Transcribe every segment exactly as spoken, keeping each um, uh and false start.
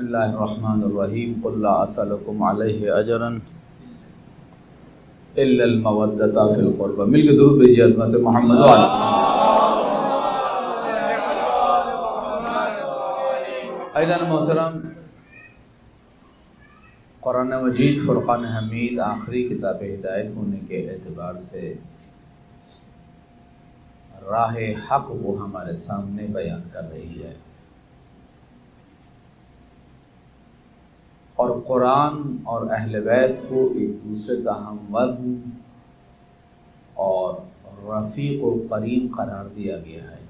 اللہ الرحمن الرحیم قل لا اسألکم علیہ اجرا الا المودۃ فی القربى. مل کے درود بھیجیے عظمت محمد وعلی. ایدان محترم، قرآن مجید فرقان حمید آخری کتاب ہدایت ہونے کے اعتبار سے راہ حق کو ہمارے سامنے بیان کر رہی ہے، اور قرآن اور اہل بیت کو ایک دوسرے کا ہم وزن اور رفیق و قرین قرار دیا گیا ہے،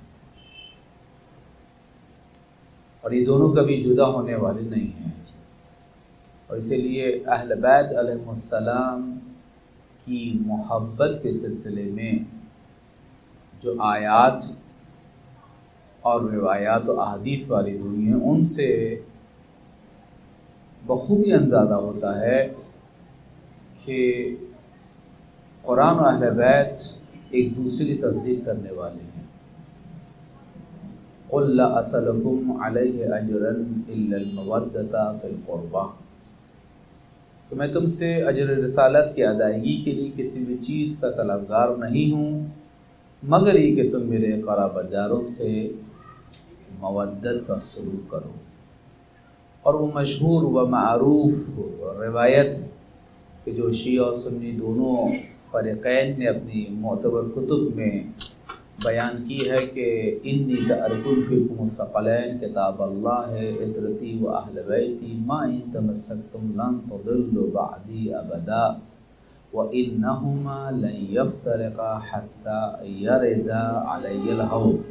اور یہ دونوں کبھی جدا ہونے والے نہیں ہیں. اور اسی لیے اہل بیت علیہ السلام کی محبت کے سلسلے میں جو آیات اور روایات و احادیث والی ہوئی ہیں، ان سے بخوبی اندازہ ہوتا ہے کہ قرآن و اہل بیت ایک دوسرے کی تصدیق کرنے والے ہیں. قل لا اسألکم علیہ اجرا الا المودۃ فی القربى، کہ میں تم سے اجر رسالت کی ادائیگی کے لیے کسی بھی چیز کا طلبگار نہیں ہوں مگر یہ کہ تم میرے قرابت داروں سے مودت کا سلوک کرو. اور وہ مشہور و معروف روایت کہ جو شیعہ و سنی دونوں فریقین نے اپنی معتبر کتب میں بیان کی ہے کہ انی تارک فیکم الثقلین کتاب اللہ عطرتی و اہل بیتی ما ان تمسکتم لن تضلوا بعدی ابدا وانہما لن یفترقا حتی یرد علی الحوض،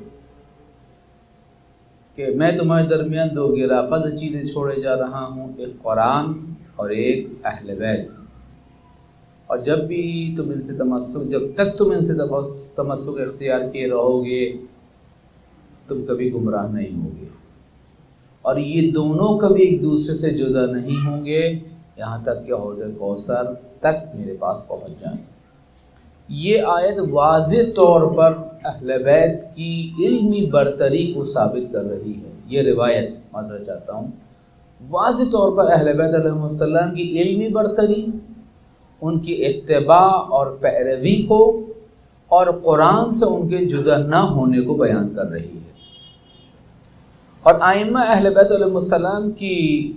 کہ میں تمہارے درمیان دو گراقد چیزیں چھوڑے جا رہا ہوں، ایک قرآن اور ایک اہل بیت، اور جب بھی تم ان سے تمسک جب تک تم ان سے تمسک اختیار کیے رہو گے تم کبھی گمراہ نہیں ہوگے، اور یہ دونوں کبھی ایک دوسرے سے جدا نہیں ہوں گے یہاں تک کہ حوض کوثر تک میرے پاس پہنچ جائیں. یہ آیت واضح طور پر اہل بیت کی علمی برتری کو ثابت کر رہی ہے. یہ روایت معذرت چاہتا ہوں واضح طور پر اہل بیت علیہ السلام کی علمی برتری، ان کی اتباع اور پیروی کو، اور قرآن سے ان کے جدا نہ ہونے کو بیان کر رہی ہے. اور ائمہ اہل بیت علیہ السلام کی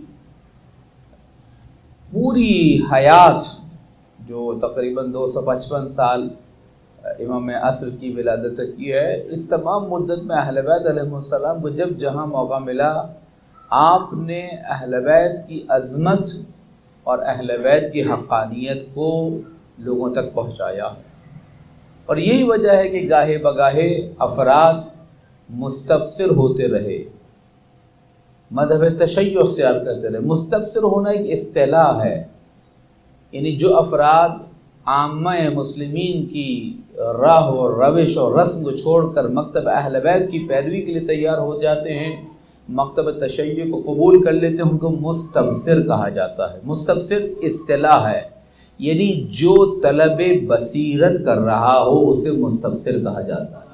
پوری حیات جو تقریباً دو سو پچپن سال امام عصر کی ولادت تک کی ہے، اس تمام مدت میں اہل بیت علیہ السلام کو جب جہاں موقع ملا آپ نے اہل بیت کی عظمت اور اہل بیت کی حقانیت کو لوگوں تک پہنچایا. اور یہی وجہ ہے کہ گاہے بگاہے افراد مستبصر ہوتے رہے، مذہب تشیع اختیار کرتے رہے. مستبصر ہونا ایک اصطلاح ہے، یعنی جو افراد عامہ مسلمین کی راہ و روش اور رسم کو چھوڑ کر مکتب اہل بیت کی پیروی کے لیے تیار ہو جاتے ہیں، مکتب تشیع کو قبول کر لیتے ہیں، ان کو مستبصر کہا جاتا ہے. مستبصر اصطلاح ہے، یعنی جو طلب بصیرت کر رہا ہو اسے مستبصر کہا جاتا ہے.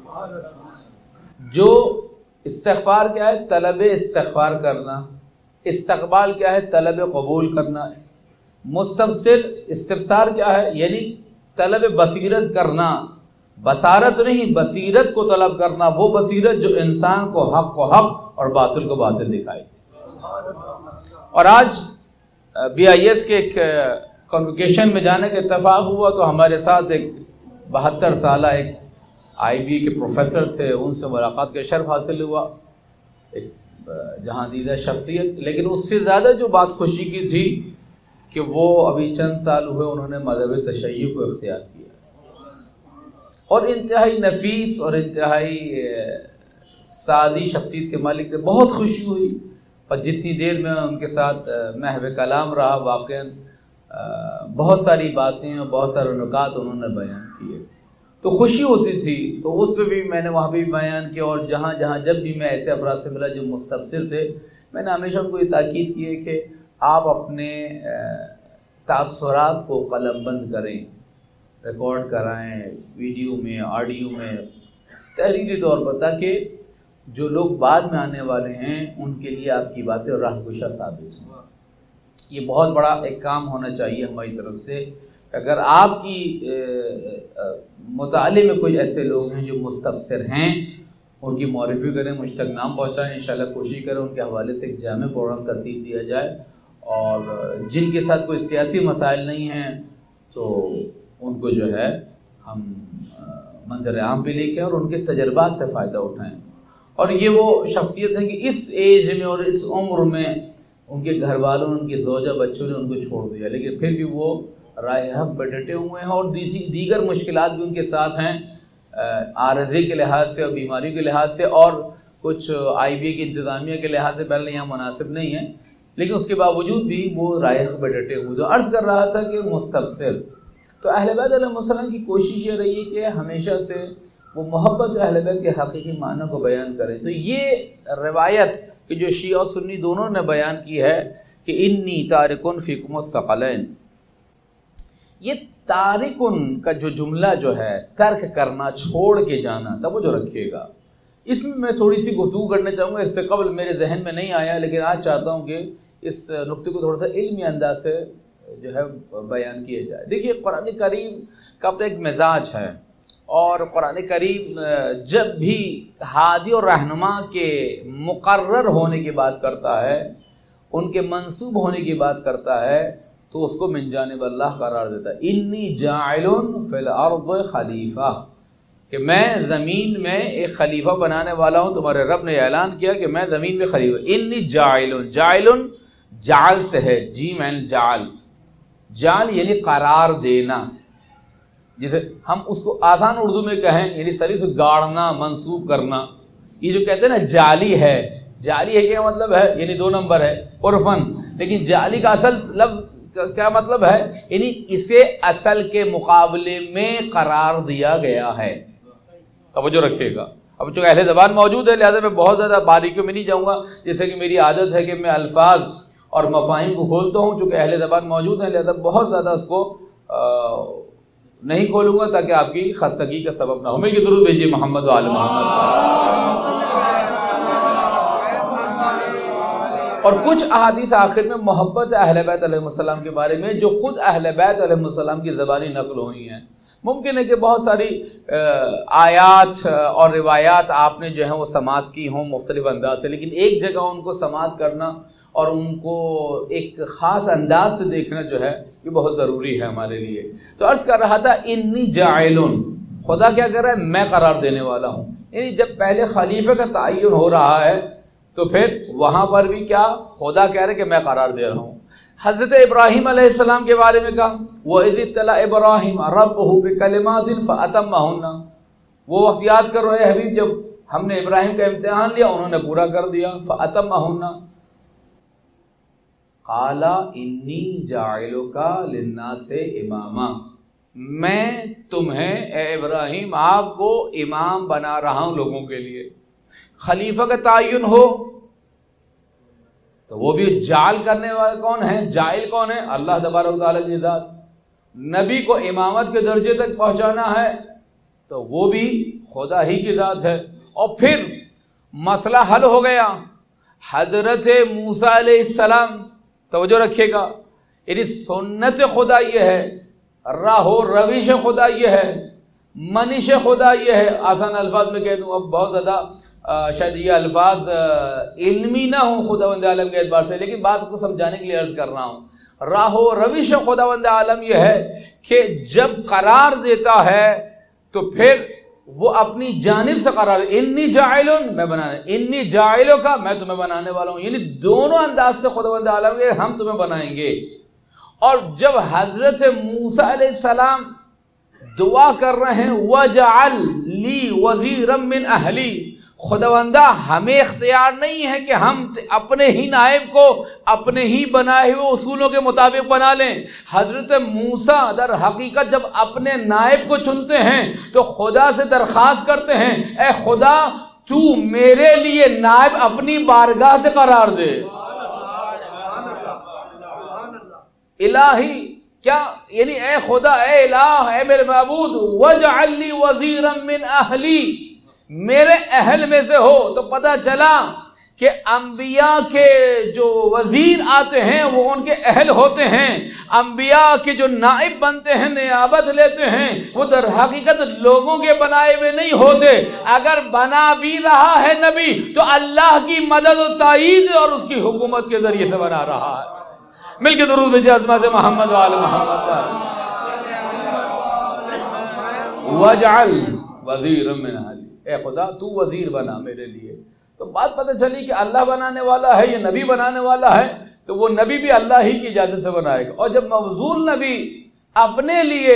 جو استغفار کیا ہے؟ طلب استغفار کرنا. استقبال کیا ہے؟ طلب قبول کرنا. مستبصر استبصار کیا ہے؟ یعنی طلب بصیرت کرنا. بصارت نہیں، بصیرت کو طلب کرنا، وہ بصیرت جو انسان کو حق کو حق اور باطل کو باطل دکھائے. اور آج بی آئی ایس کے ایک کنوکیشن میں جانے کا اتفاق ہوا تو ہمارے ساتھ ایک بہتر سالہ ایک آئی بی کے پروفیسر تھے، ان سے ملاقات کا شرف حاصل ہوا، ایک جہاں دیدہ شخصیت. لیکن اس سے زیادہ جو بات خوشی کی تھی کہ وہ ابھی چند سال ہوئے انہوں نے مذہب تشیع کو اختیار کیا، اور انتہائی نفیس اور انتہائی سادی شخصیت کے مالک تھے. بہت خوشی ہوئی، اور جتنی دیر میں ان کے ساتھ محو کلام رہا واقعاً بہت ساری باتیں اور بہت سارے نکات انہوں نے بیان کیے تو خوشی ہوتی تھی. تو اس پہ بھی میں نے وہاں بھی بیان کیا، اور جہاں جہاں جب بھی میں ایسے افراد سے ملا جو مستبصر تھے میں نے ہمیشہ ان کو یہ تاکید کی ہے کہ آپ اپنے تاثرات کو قلم بند کریں، ریکارڈ کرائیں ویڈیو میں، آڈیو میں، تحریری طور پر، تاکہ جو لوگ بعد میں آنے والے ہیں ان کے لیے آپ کی باتیں راہ گشا ثابت ہوں۔ یہ بہت بڑا ایک کام ہونا چاہیے ہماری طرف سے۔ اگر آپ کی مطالعے میں کوئی ایسے لوگ ہیں جو مستبصر ہیں، ان کی معرفی کریں، مجھ تک نام پہنچائیں، انشاءاللہ کوشش کریں ان کے حوالے سے ایک جامع پروگرام ترتیب دیا جائے، اور جن کے ساتھ کوئی سیاسی مسائل نہیں ہیں تو ان کو جو ہے ہم منظر عام پہ لے کے اور ان کے تجربات سے فائدہ اٹھائیں۔ اور یہ وہ شخصیت ہے کہ اس ایج میں اور اس عمر میں ان کے گھر والوں، ان کی زوجہ، بچوں نے ان کو چھوڑ دیا، لیکن پھر بھی وہ رائے حق پہ ڈٹے ہوئے ہیں، اور دیگر مشکلات بھی ان کے ساتھ ہیں، عارضے کے لحاظ سے اور بیماری کے لحاظ سے اور کچھ آئی بی اے کی انتظامیہ کے لحاظ سے پہلے یہاں مناسب نہیں ہے، لیکن اس کے باوجود بھی وہ رائے حق پہ ڈٹے ہوئے۔ تو عرض کر رہا تھا کہ مستبصر، تو اہل بیت علیہ السلام کی کوشش یہ رہی ہے کہ ہمیشہ سے وہ محبت اہل بیت کے حقیقی معنی کو بیان کریں۔ تو یہ روایت کہ جو شیعہ اور سنی دونوں نے بیان کی ہے کہ انی تارکن فیکم الثقلین، یہ تارکن کا جو جملہ جو ہے ترک کرنا، چھوڑ کے جانا، توجہ رکھیے گا۔ اس میں میں تھوڑی سی گفتگو کرنا چاہوں گا، اس سے قبل میرے ذہن میں نہیں آیا، لیکن آج چاہتا ہوں کہ اس نقطے کو تھوڑا سا علمی انداز سے جو ہے بیان کیا جائے۔ دیکھیے قرآن کریم کا اپنا ایک مزاج ہے، اور قرآن کریم جب بھی ہادی اور رہنما کے مقرر ہونے کی بات کرتا ہے، ان کے منسوب ہونے کی بات کرتا ہے، تو اس کو من جانب اللہ قرار دیتا ہے۔ انی جاعل فی الارض خلیفہ، کہ میں زمین میں ایک خلیفہ بنانے والا ہوں۔ تمہارے رب نے اعلان کیا کہ میں زمین میں خلیفہ، انی جاعل، جاعل جعل سے ہے، جیم عین جعل، جعل یعنی قرار دینا، جسے ہم اس کو آسان اردو میں کہیں یعنی سری سے گاڑنا، منسوب کرنا۔ یہ جو کہتے ہیں نا جعلی ہے، جعلی ہے کیا مطلب ہے؟ یعنی دو نمبر ہے عرفاً، لیکن جعلی کا اصل لفظ کیا مطلب ہے؟ یعنی اسے اصل کے مقابلے میں قرار دیا گیا ہے۔ توجہ رکھیے گا۔ اب چونکہ اہل زبان موجود ہے لہذا میں بہت زیادہ باریکیوں میں نہیں جاؤں گا، جیسے کہ میری عادت ہے کہ میں الفاظ اور مفاہیم کو کھولتا ہوں، چونکہ اہل زبان موجود ہے لہذا بہت زیادہ اس کو نہیں کھولوں گا تاکہ آپ کی خستگی کا سبب نہ ہو۔ میں کہ درود بھیجیے محمد و آل محمد۔ اور کچھ احادیث آخر میں محبت اہل بیت علیہ السلام کے بارے میں جو خود اہل بیت علیہ السلام کی زبانی نقل ہوئی ہیں۔ ممکن ہے کہ بہت ساری آیات اور روایات آپ نے جو ہیں وہ سماعت کی ہوں مختلف انداز سے، لیکن ایک جگہ ان کو سماعت کرنا اور ان کو ایک خاص انداز سے دیکھنا جو ہے یہ بہت ضروری ہے ہمارے لیے۔ تو عرض کر رہا تھا انی جاعلن، خدا کیا کر رہا ہے؟ میں قرار دینے والا ہوں۔ یعنی جب پہلے خلیفہ کا تعین ہو رہا ہے تو پھر وہاں پر بھی کیا خدا کہہ رہے کہ میں قرار دے رہا ہوں۔ حضرت ابراہیم علیہ السلام کے بارے میں کہا وَإِذِ ابْتَلَىٰ إِبْرَاهِيمَ رَبُّهُ بِكَلِمَاتٍ فَأَتَمَّهُنَّ، وہ وقت یاد کرو اے حبیب جب ہم نے ابراہیم کا امتحان لیا انہوں نے پورا کر دیا۔ فَأَتَمَّهُنَّ قَالَ إِنِّي جَاعِلُكَ لِلنَّاسِ إِمَامًا، میں تمہیں اے ابراہیم آپ کو امام بنا رہا ہوں لوگوں کے لیے۔ خلیفہ کا تعین ہو تو وہ بھی جعل کرنے والے کون ہیں؟ جائل کون ہے؟ اللہ تبارک و تعالیٰ کی ذات۔ نبی کو امامت کے درجے تک پہنچانا ہے تو وہ بھی خدا ہی کی ذات ہے۔ اور پھر مسئلہ حل ہو گیا، حضرت موسیٰ علیہ السلام، توجہ رکھیے گا، یعنی سنت خدا یہ ہے، راہ و روش خدا یہ ہے، منش خدا یہ ہے۔ آسان الفاظ میں کہہ دوں، اب بہت زیادہ شاید یہ الفاظ علمی نہ ہوں خداوند عالم کے اعتبار سے، لیکن بات کو سمجھانے کے لیے عرض کر رہا ہوں۔ راہ و روش خداوند عالم یہ ہے کہ جب قرار دیتا ہے تو پھر وہ اپنی جانب سے قرار، انی جاعلن، میں بنانے، انی جاعلو کا، میں تمہیں بنانے والا ہوں، یعنی دونوں انداز سے خداوند عالم کے ہم تمہیں بنائیں گے۔ اور جب حضرت موسیٰ علیہ السلام دعا کر رہے ہیں وَجَعَلْ لِي وَزِيرًا مِّنْ أَهْلِي، خداوندہ ہمیں اختیار نہیں ہے کہ ہم اپنے ہی نائب کو اپنے ہی بنائے ہوئے اصولوں کے مطابق بنا لیں۔ حضرت موسیٰ در حقیقت جب اپنے نائب کو چنتے ہیں تو خدا سے درخواست کرتے ہیں اے خدا تو میرے لیے نائب اپنی بارگاہ سے قرار دے۔ الہی کیا یعنی اے خدا، اے الہ، اے میرے معبود، وَجْعَلْ لِي وَزِيرًا مِّنْ أَهْلِي، میرے اہل میں سے ہو، تو پتہ چلا کہ انبیاء کے جو وزیر آتے ہیں وہ ان کے اہل ہوتے ہیں، انبیاء کے جو نائب بنتے ہیں، نیابت لیتے ہیں، وہ در حقیقت لوگوں کے بنائے ہوئے نہیں ہوتے۔ اگر بنا بھی رہا ہے نبی تو اللہ کی مدد و تائید اور اس کی حکومت کے ذریعے سے بنا رہا ہے۔ مل کے درود بھیجئے عظمت محمد وآل محمد۔ وَاجْعَلْ وَزِيرًا مِّنْ أَهْلِي، اے خدا تو وزیر بنا میرے لیے۔ تو بات پتہ چلی کہ اللہ بنانے والا ہے، یہ نبی بنانے والا ہے، تو وہ نبی بھی اللہ ہی کی اجازت سے بنائے گا۔ اور جب موصول نبی اپنے لیے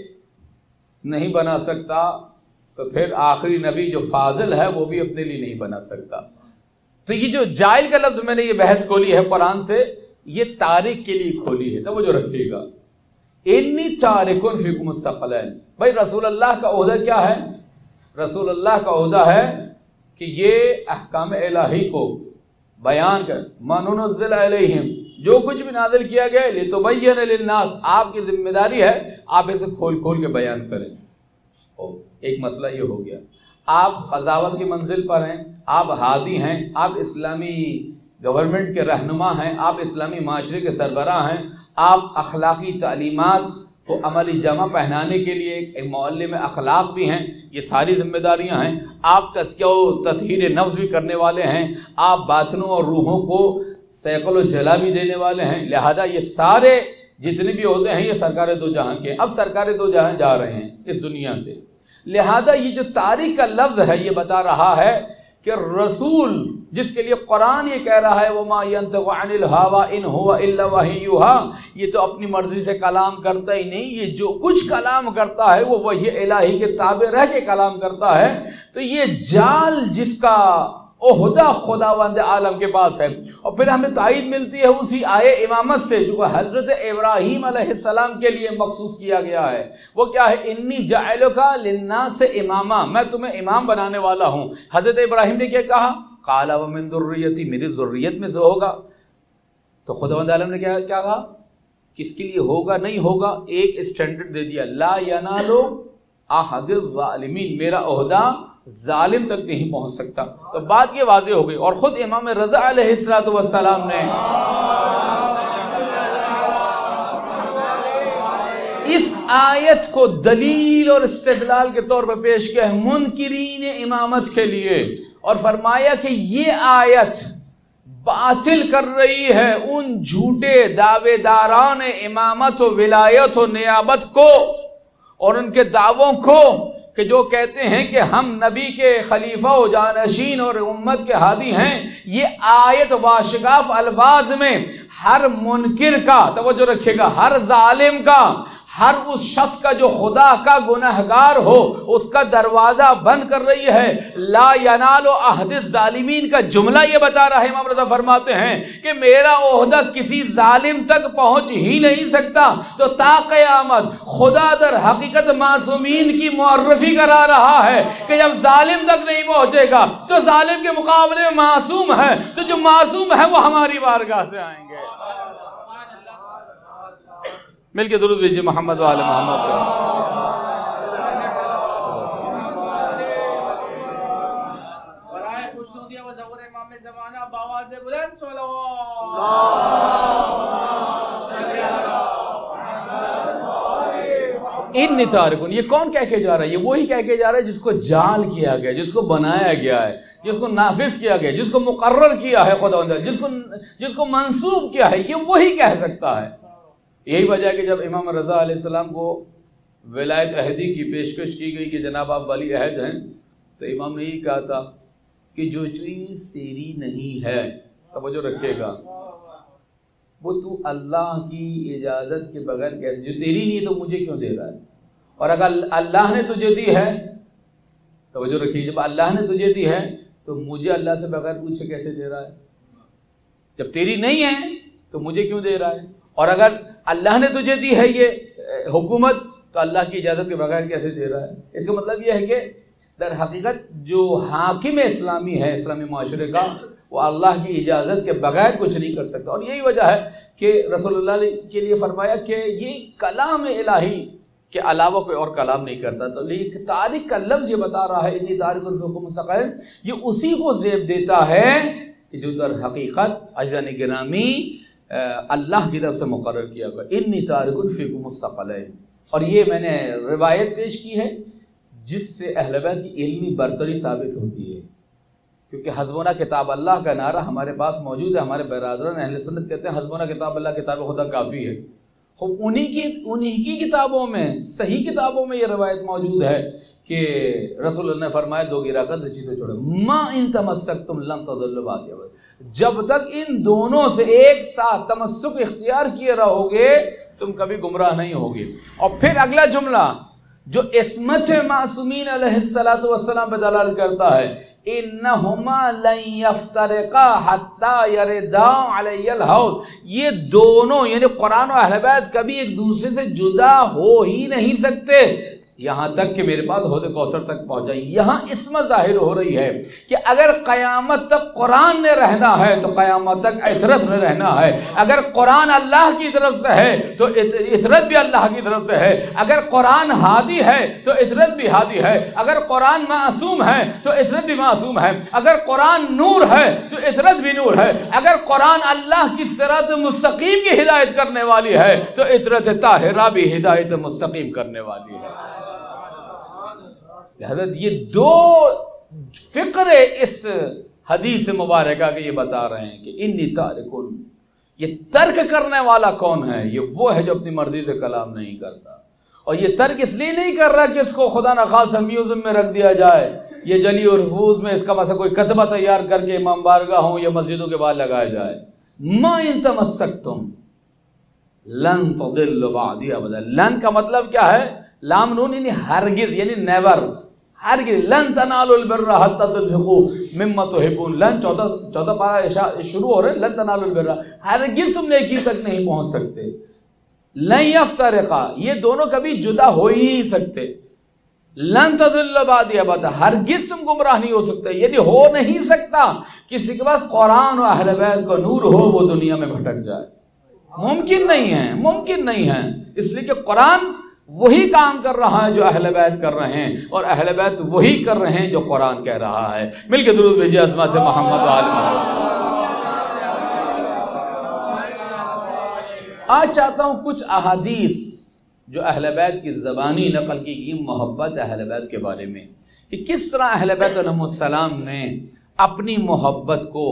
نہیں بنا سکتا تو پھر آخری نبی جو فاضل ہے وہ بھی اپنے لیے نہیں بنا سکتا۔ تو یہ جو جائل کا لفظ میں نے یہ بحث کھولی ہے قرآن سے، یہ تارک کے لیے کھولی ہے، توجہ رکھیے گا۔ انی تارکن فیکم الثقلین، بھائی رسول اللہ کا عہدہ کیا ہے؟ رسول اللہ کا عہدہ ہے کہ یہ احکام الہی کو بیان کر، ما ننزل علیہم، جو کچھ بھی نازل کیا گیا لتبین للناس، آپ کی ذمہ داری ہے آپ اسے کھول کھول کے بیان کریں۔ ایک مسئلہ یہ ہو گیا، آپ قضاوت کی منزل پر ہیں، آپ ہادی ہیں، آپ اسلامی گورنمنٹ کے رہنما ہیں، آپ اسلامی معاشرے کے سربراہ ہیں، آپ اخلاقی تعلیمات کو عملی جامہ پہنانے کے لیے ایک معلم اخلاق بھی ہیں، یہ ساری ذمہ داریاں ہیں۔ آپ تزکیہ و تطہیر نفس بھی کرنے والے ہیں، آپ باطنوں اور روحوں کو سیقل و جلا بھی دینے والے ہیں، لہذا یہ سارے جتنے بھی عہدے ہیں یہ سرکار دو جہاں کے۔ اب سرکار دو جہاں جا رہے ہیں اس دنیا سے، لہذا یہ جو تاریخ کا لفظ ہے یہ بتا رہا ہے کہ رسول جس کے لیے قرآن یہ کہہ رہا ہے وَمَا يَنْطِقُ عَنِ الْهَوَىٰ إِنْ هُوَ إِلَّا وَحْيٌ يُوحَىٰ، یہ تو اپنی مرضی سے کلام کرتا ہی نہیں، یہ جو کچھ کلام کرتا ہے وہ وحی الہی کے تابع رہ کے کلام کرتا ہے۔ تو یہ جال جس کا عہدہ خداوند عالم کے پاس ہے، اور پھر ہمیں تائید ملتی ہے اسی آئے امامت سے جو حضرت ابراہیم علیہ السلام کے لیے مخصوص کیا گیا ہے۔ وہ کیا ہے؟ انی جاعلک للناس اماما، میں تمہیں امام بنانے والا ہوں۔ حضرت ابراہیم نے کیا کہا؟ قال ومن ذریتی، میری ذریت میں سے ہوگا۔ تو خداوند عالم نے کیا کیا کہا؟ کس کے لیے ہوگا نہیں ہوگا، ایک اسٹینڈرڈ دے دیا، لا ینال احد الظالمین، میرا عہدہ ظالم تک نہیں پہنچ سکتا۔ تو بات یہ واضح ہو گئی، اور خود امام رضا علیہ الصلوۃ والسلام نے اس آیت کو دلیل اور استدلال کے طور پر پیش کیا ہے منکرین امامت کے لیے، اور فرمایا کہ یہ آیت باطل کر رہی ہے ان جھوٹے دعوے داران امامت و ولایت و نیابت کو اور ان کے دعووں کو کہ جو کہتے ہیں کہ ہم نبی کے خلیفہ و جانشین اور امت کے ہادی ہیں۔ یہ آیت واشگاف الفاظ میں ہر منکر کا، توجہ رکھیے گا، ہر ظالم کا، ہر اس شخص کا جو خدا کا گنہگار ہو اس کا دروازہ بند کر رہی ہے۔ لا ینال احد الظالمین کا جملہ یہ بتا رہا ہے، امام رضا فرماتے ہیں کہ میرا عہدہ کسی ظالم تک پہنچ ہی نہیں سکتا۔ تو تا قیامت خدا در حقیقت معصومین کی معرفی کرا رہا ہے کہ جب ظالم تک نہیں پہنچے گا تو ظالم کے مقابلے میں معصوم ہے، تو جو معصوم ہے وہ ہماری بارگاہ سے آئیں گے۔ مل کے درود بھیجئے محمد وآل محمد۔ برائے خوشنودیہ و ظہور امام زمانہ بآواز بلند صلوات۔ ان تارکون، یہ کون کہہ کے جا رہا ہے؟ یہ وہی کہہ کے جا رہا ہے جس کو جعل کیا گیا، جس کو بنایا گیا ہے، جس کو نافذ کیا گیا، جس کو مقرر کیا ہے خداوند، جس کو جس کو منسوب کیا ہے، یہ وہی کہہ سکتا ہے۔ یہی وجہ ہے کہ جب امام رضا علیہ السلام کو ولایت عہدی کی پیشکش کی گئی کہ جناب آپ ولی عہد ہیں، تو امام نے یہ کہا تھا کہ جو چیز تیری نہیں ہے، توجہ رکھیے گا، وہ تو اللہ کی اجازت کے بغیر کیسے، جو تیری نہیں تو مجھے کیوں دے رہا ہے؟ اور اگر اللہ نے تجھے دی ہے، توجہ رکھیے، جب اللہ نے تجھے دی ہے تو مجھے اللہ سے بغیر پوچھے کیسے دے رہا ہے؟ جب تیری نہیں ہے تو مجھے کیوں دے رہا ہے؟ اور اگر اللہ نے تجھے دی ہے یہ حکومت تو اللہ کی اجازت کے بغیر کیسے دے رہا ہے؟ اس کا مطلب یہ ہے کہ در حقیقت جو حاکم اسلامی ہے اسلامی معاشرے کا، وہ اللہ کی اجازت کے بغیر کچھ نہیں کر سکتا۔ اور یہی وجہ ہے کہ رسول اللہ کے لیے فرمایا کہ یہ کلام الہی کے علاوہ کوئی اور کلام نہیں کرتا. تو لیکن تارک کا لفظ یہ بتا رہا ہے انی تارک فیکم الثقلین، یہ اسی کو زیب دیتا ہے جو در حقیقت عزیزان گرامی اللہ کی طرف سے مقرر کیا گیا انی تارک فیکم الثقلین. اور یہ میں نے روایت پیش کی ہے جس سے اہل بیت کی علمی برتری ثابت ہوتی ہے، کیونکہ حسبنا کتاب اللہ کا نعرہ ہمارے پاس موجود ہے. ہمارے برادران اہل سنت کہتے ہیں حسبنا کتاب اللہ، کتاب خدا کافی ہے. خوب انہی کی انہی کی کتابوں میں، صحیح کتابوں میں یہ روایت موجود ہے کہ رسول اللہ نے فرمایا دو گرا کر چیزیں چھوڑے ما ان تمسکتم لن تضلوا بعدی ابدا، جب تک ان دونوں سے ایک ساتھ تمسک اختیار کیے رہو گے تم کبھی گمراہ نہیں ہوگے. اور پھر اگلا جملہ جو عصمت معصومین علیہ الصلوۃ والسلام پہ دلالت کرتا ہے انہما لن یفترقا حتی یردا علی الحوض، یہ دونوں یعنی قرآن و اہل بیت کبھی ایک دوسرے سے جدا ہو ہی نہیں سکتے یہاں تک کہ میرے پاس حوض کوثر تک پہنچ جائیں. یہاں عصمت ظاہر ہو رہی ہے کہ اگر قیامت تک قرآن نے رہنا ہے تو قیامت تک عترت نے رہنا ہے. اگر قرآن اللہ کی طرف سے ہے تو عترت بھی اللہ کی طرف سے ہے. اگر قرآن ہادی ہے تو عترت بھی ہادی ہے. اگر قرآن معصوم ہے تو عترت بھی معصوم ہے. اگر قرآن نور ہے تو عترت بھی نور ہے. اگر قرآن اللہ کی صراط مستقیم کی ہدایت کرنے والی ہے تو عترت طاہرہ بھی ہدایت مستقیم کرنے والی ہے. حضرت یہ دو فقرے اس حدیث مبارکہ کے یہ بتا رہے ہیں کہ انی تارکن، یہ ترک کرنے والا کون ہے؟ یہ وہ ہے جو اپنی مرضی سے کلام نہیں کرتا. اور یہ ترک اس لیے نہیں کر رہا کہ اس کو خدا نخواستہ میوزیم میں رکھ دیا جائے، یہ جلی اور حفوظ میں اس کا مثلا کوئی کتبہ تیار کر کے امام بارگاہ ہوں یا مسجدوں کے بعد لگایا جائے. ما ان تمسکتم لن تضلوا بعدی ابدا. لن کا مطلب کیا ہے؟ لام نون یعنی ہرگز، یعنی نیور، ہرگز. لن تنالوا البر حتى تنفقوا مما تحبون. لن چودہ چودہ پارہ شروع ہو رہے ہیں لن تنالوا البر، ہرگز تم نیکی تک نہیں پہنچ سکتے. لن یفترقا، یہ دونوں کبھی جدا ہو ہی نہیں سکتے. لن تضلوا بعدی ابدا، ہرگز تم گمراہ نہیں ہو سکتے. یعنی ہو نہیں سکتا کسی کے پاس قرآن و اہل بیت کا نور ہو وہ دنیا میں بھٹک جائے. ممکن نہیں ہے، ممکن نہیں ہے. اس لیے کہ قرآن وہی کام کر رہا ہے جو اہل بیت کر رہے ہیں، اور اہل بیت وہی کر رہے ہیں جو قرآن کہہ رہا ہے. مل کے درود بھیجیے عظمت سے محمد و آل محمد. آج چاہتا ہوں کچھ احادیث جو اہل بیت کی زبانی نقل کی گئی محبت اہل بیت کے بارے میں، کہ کس طرح اہل بیت علیہ السلام نے اپنی محبت کو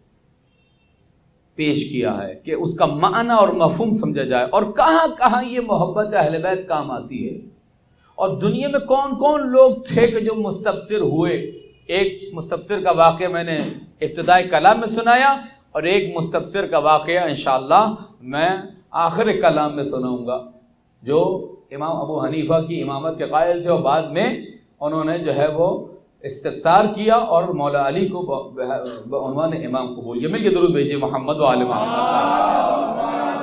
پیش کیا ہے کہ اس کا معنی اور مفہوم سمجھا جائے، اور کہاں کہاں یہ محبت اہل بیت کام آتی ہے، اور دنیا میں کون کون لوگ تھے کہ جو مستبصر ہوئے. ایک مستبصر کا واقعہ میں نے ابتدائی کلام میں سنایا، اور ایک مستبصر کا واقعہ انشاءاللہ میں آخر کلام میں سناؤں گا، جو امام ابو حنیفہ کی امامت کے قائل تھے اور بعد میں انہوں نے جو ہے وہ استفسار کیا اور مولا علی کو بعنوان امام قبول کیا. مل کے درود بھیجیے محمد و آل محمد.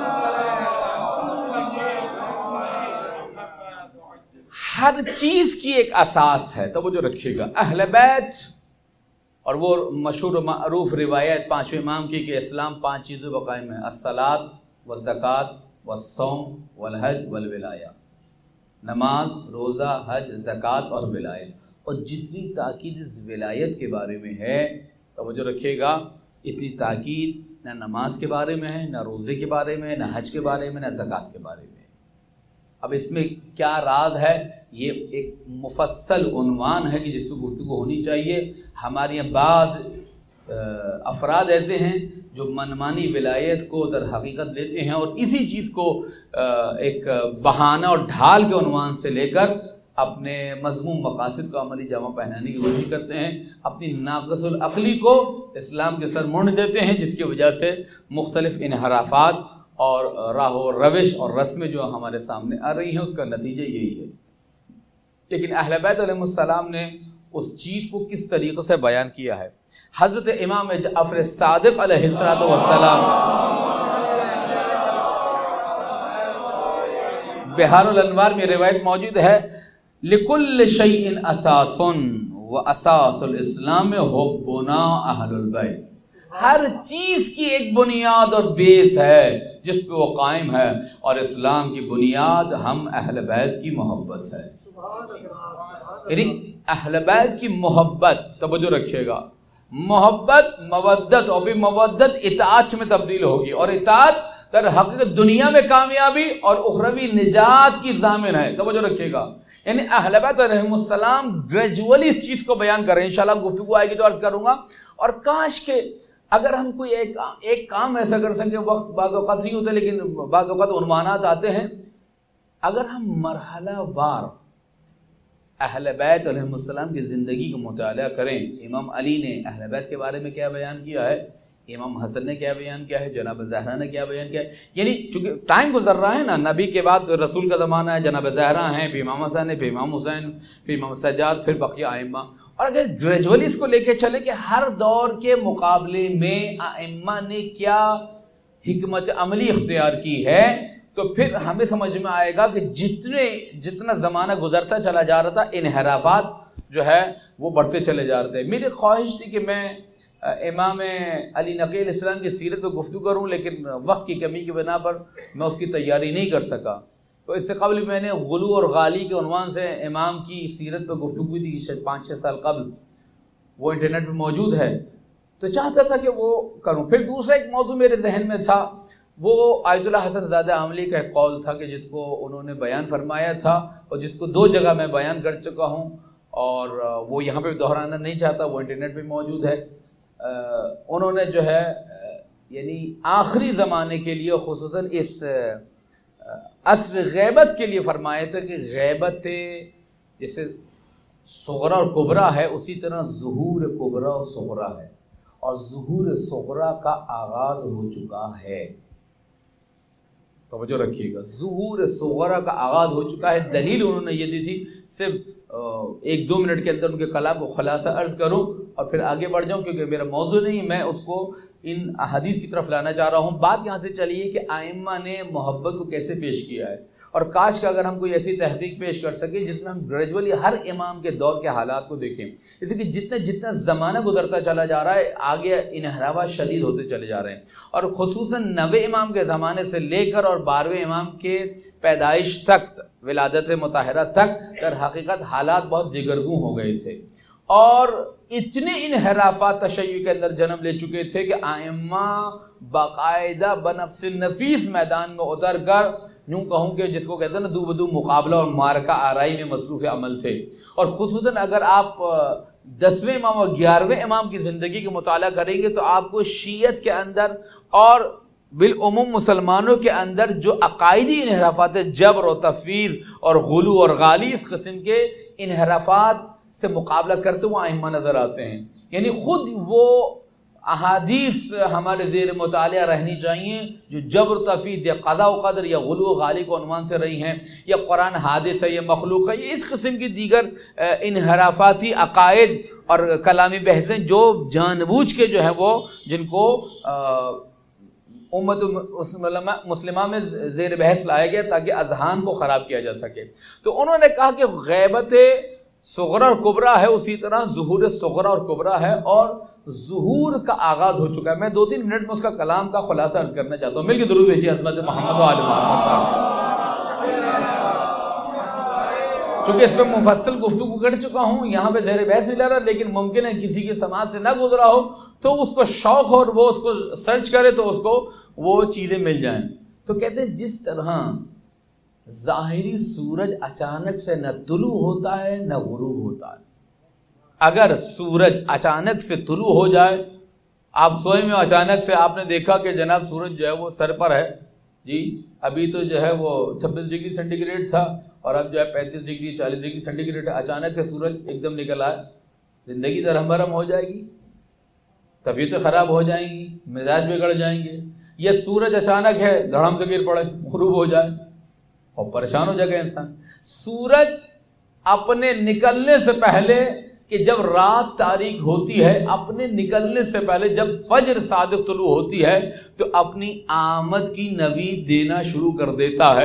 ہر چیز کی ایک اساس ہے، توجہ رکھیے گا. اہل بیت اور وہ مشہور و معروف روایت پانچویں امام کی کہ اسلام پانچ چیزوں پر قائم ہے: الصلاۃ والزکوٰۃ والصوم والحج والولایہ. نماز، روزہ، حج، زکوٰۃ اور ولایت. اور جتنی تاکید اس ولایت کے بارے میں ہے توجہ رکھیے گا، اتنی تاکید نہ نماز کے بارے میں ہے، نہ روزے کے بارے میں، نہ حج کے بارے میں، نہ زکوٰۃ کے بارے میں. اب اس میں کیا راز ہے؟ یہ ایک مفصل عنوان ہے کہ جس کو گفتگو ہونی چاہیے. ہمارے یہاں بعض افراد ایسے ہیں جو منمانی ولایت کو در حقیقت لیتے ہیں اور اسی چیز کو ایک بہانہ اور ڈھال کے عنوان سے لے کر اپنے مضمون مقاصد کو عملی جامہ پہنانے کی کوشش کرتے ہیں. اپنی ناقص العقلی کو اسلام کے سر مونڈ دیتے ہیں، جس کی وجہ سے مختلف انحرافات اور راہ و روش اور رسمیں جو ہمارے سامنے آ رہی ہیں، اس کا نتیجہ یہی ہے. لیکن اہل بیت علیہ السلام نے اس چیز کو کس طریقے سے بیان کیا ہے. حضرت امام جعفر صادق علیہ السلام بہار الانوار میں روایت موجود ہے، لِكُلِّ شَيْءٍ أَسَاسٌ وَأَسَاسُ الْإِسْلَامِ حُبُّنَا أَهْلُ الْبَيْتِ. ہر چیز کی ایک بنیاد اور بیس ہے جس پہ وہ قائم ہے، اور اسلام کی بنیاد ہم اہل بیت کی محبت ہے۔ یعنی اہل بیت کی محبت، توجہ رکھیے گا، محبت مودت، اور بھی مودت اطاعت میں تبدیل ہوگی، اور اطاعت در حقیقت دنیا میں کامیابی اور اخروی نجات کی ضامن ہے۔ توجہ رکھیے گا، یعنی اہل بیت علیہم السلام گریجولی اس چیز کو بیان کر رہے ہیں، انشاءاللہ گفتگو آئے گی تو عرض کروں گا۔ اور کاش کہ اگر ہم کوئی ایک ایک کام ایسا کر سکیں، وقت بعض اوقات نہیں ہوتا لیکن بعض اوقات عنوانات آتے ہیں، اگر ہم مرحلہ وار اہل بیت علیہم السلام کی زندگی کا مطالعہ کریں، امام علی نے اہل بیت کے بارے میں کیا بیان کیا ہے، امام حسن نے کیا بیان کیا ہے، جناب زہرا نے کیا بیان کیا ہے، یعنی چونکہ ٹائم گزر رہا ہے نا، نبی کے بعد رسول کا زمانہ ہے، جناب زہرا ہیں، پھر امام حسن ہے، پھر امام حسین، پھر امام سجاد، پھر بقیہ ائمہ، اور اگر گریجولی اس کو لے کے چلے کہ ہر دور کے مقابلے میں ائمہ نے کیا حکمت عملی اختیار کی ہے، تو پھر ہمیں سمجھ میں آئے گا کہ جتنے جتنا زمانہ گزرتا چلا جا رہا تھا، انحرافات جو ہے وہ بڑھتے چلے جا رہے تھے۔ میری خواہش تھی کہ میں امام علی نقی علیہ السلام کی سیرت پہ گفتگو کروں، لیکن وقت کی کمی کی بنا پر میں اس کی تیاری نہیں کر سکا۔ تو اس سے قبل میں نے غلو اور غالی کے عنوان سے امام کی سیرت پہ گفتگو دی شاید پانچ چھ سال قبل، وہ انٹرنیٹ پہ موجود ہے، تو چاہتا تھا کہ وہ کروں۔ پھر دوسرا ایک موضوع میرے ذہن میں تھا، وہ آیت اللہ حسن زادہ عاملی کا ایک قول تھا کہ جس کو انہوں نے بیان فرمایا تھا، اور جس کو دو جگہ میں بیان کر چکا ہوں، اور وہ یہاں پہ دہرانا نہیں چاہتا، وہ انٹرنیٹ پہ موجود ہے۔ انہوں نے جو ہے یعنی آخری زمانے کے لیے، خصوصاً اس عصر غیبت کے لیے فرمایا تھا کہ غیبت جیسے صغرا اور کبرا ہے، اسی طرح ظہور کبرا اور صغرا ہے، اور ظہور صغرا کا آغاز ہو چکا ہے۔ توجہ رکھیے گا، ظہور صغرا کا آغاز ہو چکا ہے۔ دلیل انہوں نے یہ دی تھی، صرف ایک دو منٹ کے اندر ان کے کلام کو خلاصہ عرض کروں اور پھر آگے بڑھ جاؤں، کیونکہ میرا موضوع نہیں، میں اس کو ان احادیث کی طرف لانا چاہ رہا ہوں۔ بات یہاں سے چلیے کہ ائمہ نے محبت کو کیسے پیش کیا ہے، اور کاش کہ اگر ہم کوئی ایسی تحقیق پیش کر سکیں جس میں ہم گریجولی ہر امام کے دور کے حالات کو دیکھیں، اس لیے کہ جتنا جتنا زمانہ گزرتا چلا جا رہا ہے آگے انحرافات شدید ہوتے چلے جا رہے ہیں، اور خصوصاً نوے امام کے زمانے سے لے کر اور بارہویں امام کے پیدائش تک، ولادت مطہرہ تک، در حقیقت حالات بہت دگرگوں ہو گئے تھے، اور اتنے انحرافات تشیع کے اندر جنم لے چکے تھے کہ ائمہ باقاعدہ بنفس النفیس میدان میں اتر کر، یوں کہوں کہ جس کو کہتے ہیں نا دو بدو مقابلہ اور مارکہ آرائی میں مصروف عمل تھے۔ اور خصوصاً اگر آپ دسویں امام اور گیارہویں امام کی زندگی کا مطالعہ کریں گے تو آپ کو شیعت کے اندر اور بالعموم مسلمانوں کے اندر جو عقائدی انحرافات جبر و تفویض اور غلو اور غالی اس قسم کے انحرافات سے مقابلہ کرتے ہوئے ائمہ نظر آتے ہیں۔ یعنی خود وہ احادیث ہمارے زیر مطالعہ رہنی چاہیے جو جبر تفویض یا قضاء و قدر یا غلو و غالی کو عنوان سے رہی ہیں، یا قرآن حادث ہے یا مخلوق ہے، یہ اس قسم کی دیگر انحرافاتی عقائد اور کلامی بحثیں جو جان بوجھ کے جو ہیں وہ جن کو امت مسلمہ میں زیر بحث لایا گیا تاکہ اذہان کو خراب کیا جا سکے۔ تو انہوں نے کہا کہ غیبت صغرا اور کبرا ہے، اسی طرح ظہور صغرا اور کبرا ہے، اور ظہور کا آغاز ہو چکا ہے۔ میں دو تین منٹ میں اس کا کلام کا خلاصہ عرض کرنا چاہتا ہوں۔ مل کے درود بھیجیے حضرت محمد و آل محمد۔ چونکہ اس پہ مفصل گفتگو کر چکا ہوں، یہاں پہ زیر بحث نہیں لا رہا، لیکن ممکن ہے کسی کے سماج سے نہ گزرا ہو تو اس کو شوق ہو اور وہ اس کو سرچ کرے تو اس کو وہ چیزیں مل جائیں۔ تو کہتے ہیں جس طرح ظاہری سورج اچانک سے نہ طلوع ہوتا ہے نہ غروب ہوتا ہے، اگر سورج اچانک سے طلوع ہو جائے، آپ سوئے میں اچانک سے آپ نے دیکھا کہ جناب سورج جو ہے وہ سر پر ہے، جی ابھی تو جو ہے وہ چھبیس ڈگری سینٹی گریڈ تھا اور اب جو ہے پینتیس ڈگری چالیس ڈگری سینٹی گریڈ ہے، اچانک سے سورج ایک دم نکل آئے، زندگی درہم برہم ہو جائے گی، طبیعتیں خراب ہو جائیں گی، مزاج بگڑ جائیں گے۔ یہ سورج اچانک ہے دھڑام سے گر پڑے، غروب ہو جائے اور پریشان ہو جائے گا انسان۔ سورج اپنے نکلنے سے پہلے کہ جب رات تاریک ہوتی ہے، اپنے نکلنے سے پہلے جب فجر صادق طلوع ہوتی ہے تو اپنی آمد کی نوید دینا شروع کر دیتا ہے۔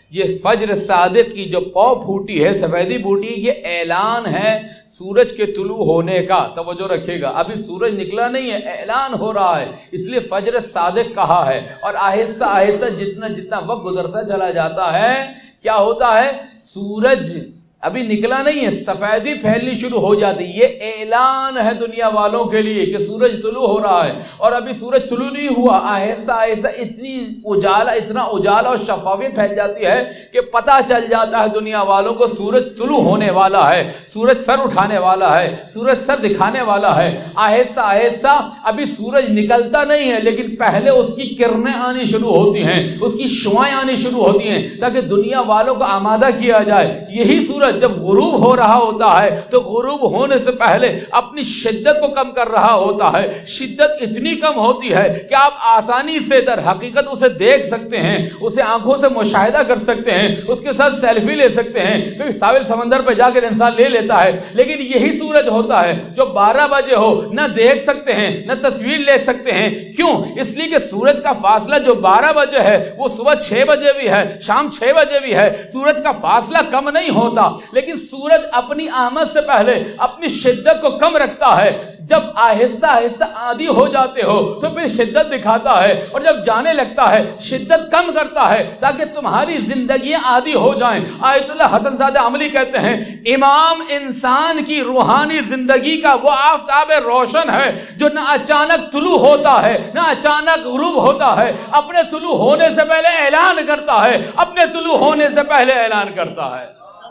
یہ فجر صادق کی جو پاؤ پھوٹی ہے، سفیدی پھوٹی، یہ اعلان ہے سورج کے طلوع ہونے کا. توجہ رکھیے گا، ابھی سورج نکلا نہیں ہے، اعلان ہو رہا ہے، اس لیے فجر صادق کہا ہے. اور آہستہ آہستہ جتنا جتنا وقت گزرتا چلا جاتا ہے کیا ہوتا ہے، سورج ابھی نکلا نہیں ہے، سفیدی پھیلنی شروع ہو جاتی. یہ اعلان ہے دنیا والوں کے لیے کہ سورج طلوع ہو رہا ہے. اور ابھی سورج طلوع نہیں ہوا، آہستہ آہستہ اتنی اجالا اتنا اجالا اور شفافیت پھیل جاتی ہے کہ پتہ چل جاتا ہے دنیا والوں کو سورج طلوع ہونے والا ہے، سورج سر اٹھانے والا ہے، سورج سر دکھانے والا ہے. آہستہ آہستہ ابھی سورج نکلتا نہیں ہے، لیکن پہلے اس کی کرنیں آنی شروع ہوتی ہیں، اس کی شعاعیں آنی شروع ہوتی ہیں تاکہ دنیا والوں کو آمادہ کیا جائے. یہی سورج جب غروب ہو رہا ہوتا ہے تو غروب ہونے سے پہلے اپنی شدت کو کم کر رہا ہوتا ہے. شدت اتنی کم ہوتی ہے کہ آپ آسانی سے در حقیقت اسے دیکھ سکتے ہیں، اسے آنکھوں سے مشاہدہ کر سکتے ہیں، اس کے ساتھ سیلفی لے سکتے ہیں، کیونکہ ساحل سمندر پہ جا کر انسان لے لیتا ہے. لیکن یہی سورج ہوتا ہے جو بارہ بجے ہو نہ دیکھ سکتے ہیں نہ تصویر لے سکتے ہیں. کیوں؟ اس لیے کہ سورج کا فاصلہ جو بارہ بجے ہے وہ صبح چھ بجے بھی ہے، شام چھ بجے بھی ہے. سورج کا فاصلہ کم نہیں ہوتا، لیکن سورج اپنی آمد سے پہلے اپنی شدت کو کم رکھتا ہے. جب آہستہ آہستہ عادی ہو جاتے ہو تو پھر شدت دکھاتا ہے، اور جب جانے لگتا ہے شدت کم کرتا ہے تاکہ تمہاری زندگیاں عادی ہو جائیں. آیت اللہ حسن زادہ عملی کہتے ہیں امام انسان کی روحانی زندگی کا وہ آفتاب روشن ہے جو نہ اچانک طلوع ہوتا ہے نہ اچانک غروب ہوتا ہے، اپنے طلوع ہونے سے پہلے اعلان کرتا ہے، اپنے طلوع ہونے سے پہلے اعلان کرتا ہے.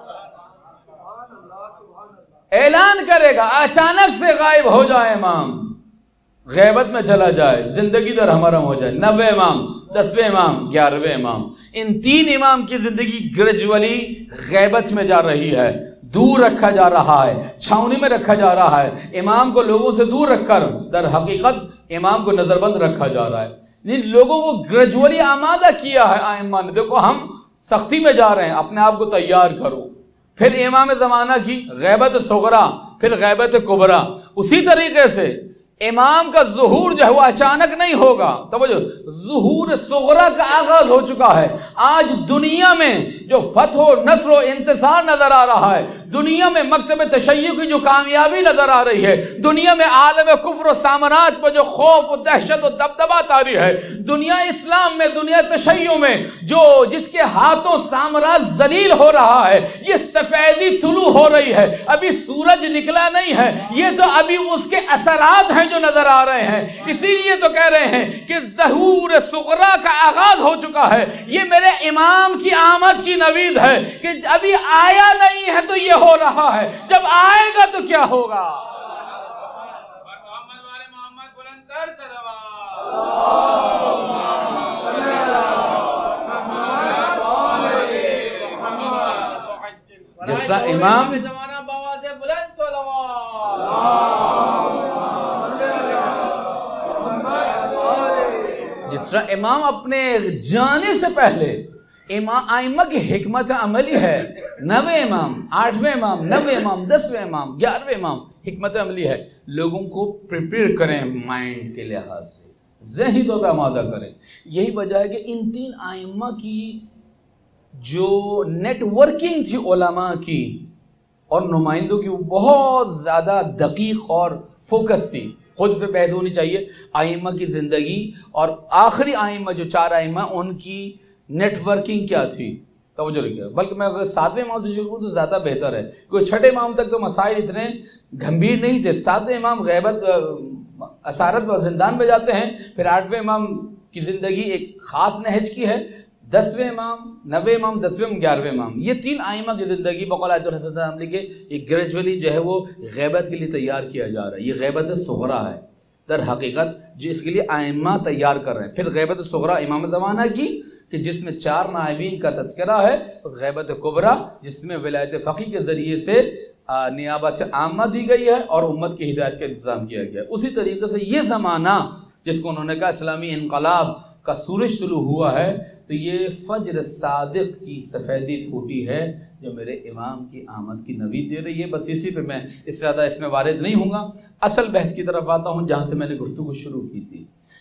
اعلان کرے گا، اچانک سے غائب ہو جائے امام، غیبت میں چلا جائے، زندگی در ہمارم ہو جائے. نوے امام، دسویں امام، گیارہویں امام، ان تین امام کی زندگی گریجولی غیبت میں جا رہی ہے، دور رکھا جا رہا ہے، چھاؤنی میں رکھا جا رہا ہے. امام کو لوگوں سے دور رکھ کر در حقیقت امام کو نظر بند رکھا جا رہا ہے. ان لوگوں کو گریجولی آمادہ کیا ہے ائمہ نے، دیکھو ہم سختی میں جا رہے ہیں، اپنے آپ کو تیار کرو. پھر امام زمانہ کی غیبت صغرا، پھر غیبت کبرا. اسی طریقے سے امام کا ظہور جو ہے وہ اچانک نہیں ہوگا. توجہ، ظہور صغرا کا آغاز ہو چکا ہے. آج دنیا میں جو فتح و نصر و انتصار نظر آ رہا ہے، دنیا میں مکتب تشیع کی جو کامیابی نظر آ رہی ہے، دنیا میں عالم کفر و سامراج پر جو خوف و دہشت و دبدبہ طاری ہے، دنیا اسلام میں، دنیا تشیع میں جو جس کے ہاتھوں سامراج ذلیل ہو رہا ہے، یہ سفیدی طلوع ہو رہی ہے. ابھی سورج نکلا نہیں ہے، یہ تو ابھی اس کے اثرات ہیں جو نظر آ رہے ہیں. اسی لیے تو کہہ رہے ہیں کہ ظہور صغرا کا آغاز ہو چکا ہے. یہ میرے امام کی آمد کی نوید ہے کہ ابھی آیا نہیں ہے تو یہ ہو رہا ہے، جب آئے گا تو کیا ہوگا. محمد والے محمد بلند تر جس طرح امام جس طرح امام اپنے جانے سے پہلے امام ائمہ کی حکمت عملی ہے. نوے امام، آٹھویں امام، نوے امام، دسویں امام، گیارہویں امام، حکمت عملی ہے لوگوں کو پریپیئر کریں، مائنڈ کے لحاظ سے ذہنی طور پہ آمادہ کریں. یہی وجہ ہے کہ ان تین ائمہ کی جو نیٹ ورکنگ تھی علماء کی اور نمائندوں کی، وہ بہت زیادہ دقیق اور فوکس تھی. خود پہ بحث ہونی چاہیے ائمہ کی زندگی اور آخری ائمہ جو چار ائمہ ان کی نیٹ ورکنگ کیا تھی. توجہ رکھیے. بلکہ میں اگر ساتویں امام سے شروع کروں تو زیادہ بہتر ہے، کیونکہ چھٹے امام تک تو مسائل اتنے گھمبیر نہیں تھے. ساتویں امام غیبت اسارت و زندان میں جاتے ہیں، پھر آٹھویں امام کی زندگی ایک خاص نہج کی ہے، دسویں امام، نوے امام، دسویں گیارہویں امام، یہ تین ائمہ کی زندگی بقول آیت الحسن عملی کے یہ گریجولی جو ہے وہ غیبت کے لیے تیار کیا جا رہا ہے. یہ غیبت صغرا ہے در حقیقت جو اس کے لیے ائمہ تیار کر رہے ہیں. پھر غیبت صغرا امام زمانہ کی کہ جس میں چار نائبین کا تذکرہ ہے، اس غیبت کبرا جس میں ولایت فقیہ کے ذریعے سے نیابت عامہ دی گئی ہے اور امت کی ہدایت کا انتظام کیا گیا ہے. اسی طریقے سے یہ زمانہ جس کو انہوں نے کہا اسلامی انقلاب کا سورج طلوع ہوا ہے، تو یہ فجر صادق کی سفیدی پھوٹی ہے جو میرے امام کی آمد کی نوید دے رہی ہے. بس اسی پہ میں اس سے زیادہ اس میں وارد نہیں ہوں گا. اصل بحث کی طرف آتا ہوں جہاں سے میں نے گفتگو شروع کی تھی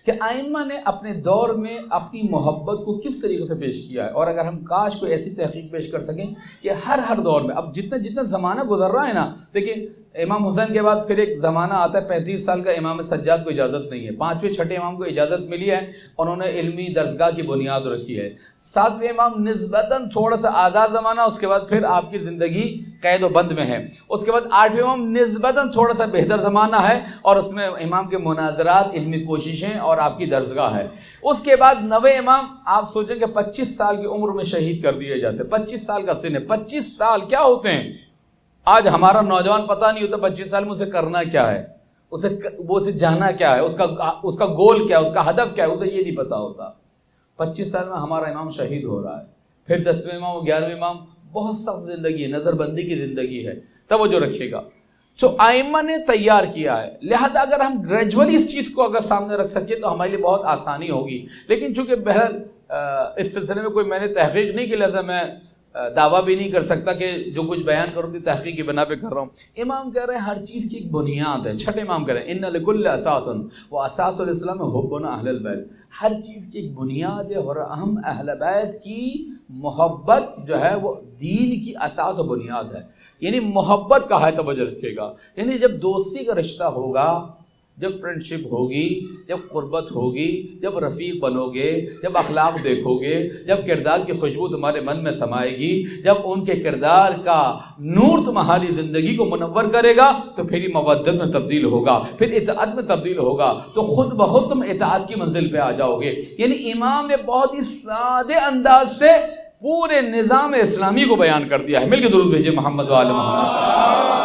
کہ ائمہ نے اپنے دور میں اپنی محبت کو کس طریقے سے پیش کیا ہے، اور اگر ہم کاش کوئی ایسی تحقیق پیش کر سکیں کہ ہر ہر دور میں، اب جتنا جتنا زمانہ گزر رہا ہے نا، دیکھیں امام حسین کے بعد پھر ایک زمانہ آتا ہے پینتیس سال کا، امام سجاد کو اجازت نہیں ہے، پانچویں چھٹے امام کو اجازت ملی ہے، انہوں نے علمی درسگاہ کی بنیاد رکھی ہے، ساتویں امام نسبتاً تھوڑا سا آزاد زمانہ، اس کے بعد پھر آپ کی زندگی قید و بند میں ہے، اس کے بعد آٹھویں امام نسبتاً تھوڑا سا بہتر زمانہ ہے، اور اس میں امام کے مناظرات، علمی کوششیں اور آپ کی درسگاہ ہے، اس کے بعد نویں امام آپ سوچیں کہ پچیس سال کی عمر میں شہید کر دیے جاتے ہیں، پچیس سال کا سن ہے، پچیس سال کیا ہوتے ہیں؟ آج ہمارا نوجوان پتہ نہیں ہوتا پچیس سال میں اسے کرنا کیا ہے، اسے وہ اسے جانا کیا ہے، اس کا اس کا گول کیا ہے، اس کا ہدف کیا ہے، اسے یہ نہیں پتا ہوتا۔ پچیس سال میں ہمارا امام شہید ہو رہا ہے، پھر دسویں امام اور گیارہویں امام، بہت سخت زندگی ہے، نظر بندی کی زندگی ہے، توجہ رکھیے گا۔ جو ائمہ نے تیار کیا ہے، لہذا اگر ہم گریجولی اس چیز کو اگر سامنے رکھ سکیں تو ہمارے لیے بہت آسانی ہوگی، لیکن چونکہ بہرحال اس سلسلے میں کوئی میں نے تحقیق نہیں کی، لہذا میں دعویٰ بھی نہیں کر سکتا کہ جو کچھ بیان کروں گی تحقیق کی بنا پہ کر رہا ہوں۔ امام کہہ رہے ہیں ہر چیز کی ایک بنیاد ہے، چھٹے امام کہہ رہے ہیں ان لکل اساس و اساس الاسلام حبنا اہل البیت، ہر چیز کی ایک بنیاد ہے، اور ہم اہل بیت کی محبت جو ہے وہ دین کی اساس و بنیاد ہے، یعنی محبت کا ہے، توجہ رکھیے گا، یعنی جب دوستی کا رشتہ ہوگا، جب فرینڈشپ ہوگی، جب قربت ہوگی، جب رفیق بنو گے، جب اخلاق دیکھو گے، جب کردار کی خوشبو تمہارے من میں سمائے گی، جب ان کے کردار کا نور تمہاری زندگی کو منور کرے گا، تو پھر یہ مودت میں تبدیل ہوگا، پھر اطاعت میں تبدیل ہوگا، تو خود بخود تم اطاعت کی منزل پہ آ جاؤ گے۔ یعنی امام نے بہت ہی سادے انداز سے پورے نظام اسلامی کو بیان کر دیا ہے۔ مل کے درود بھیجے محمد و آل محمد۔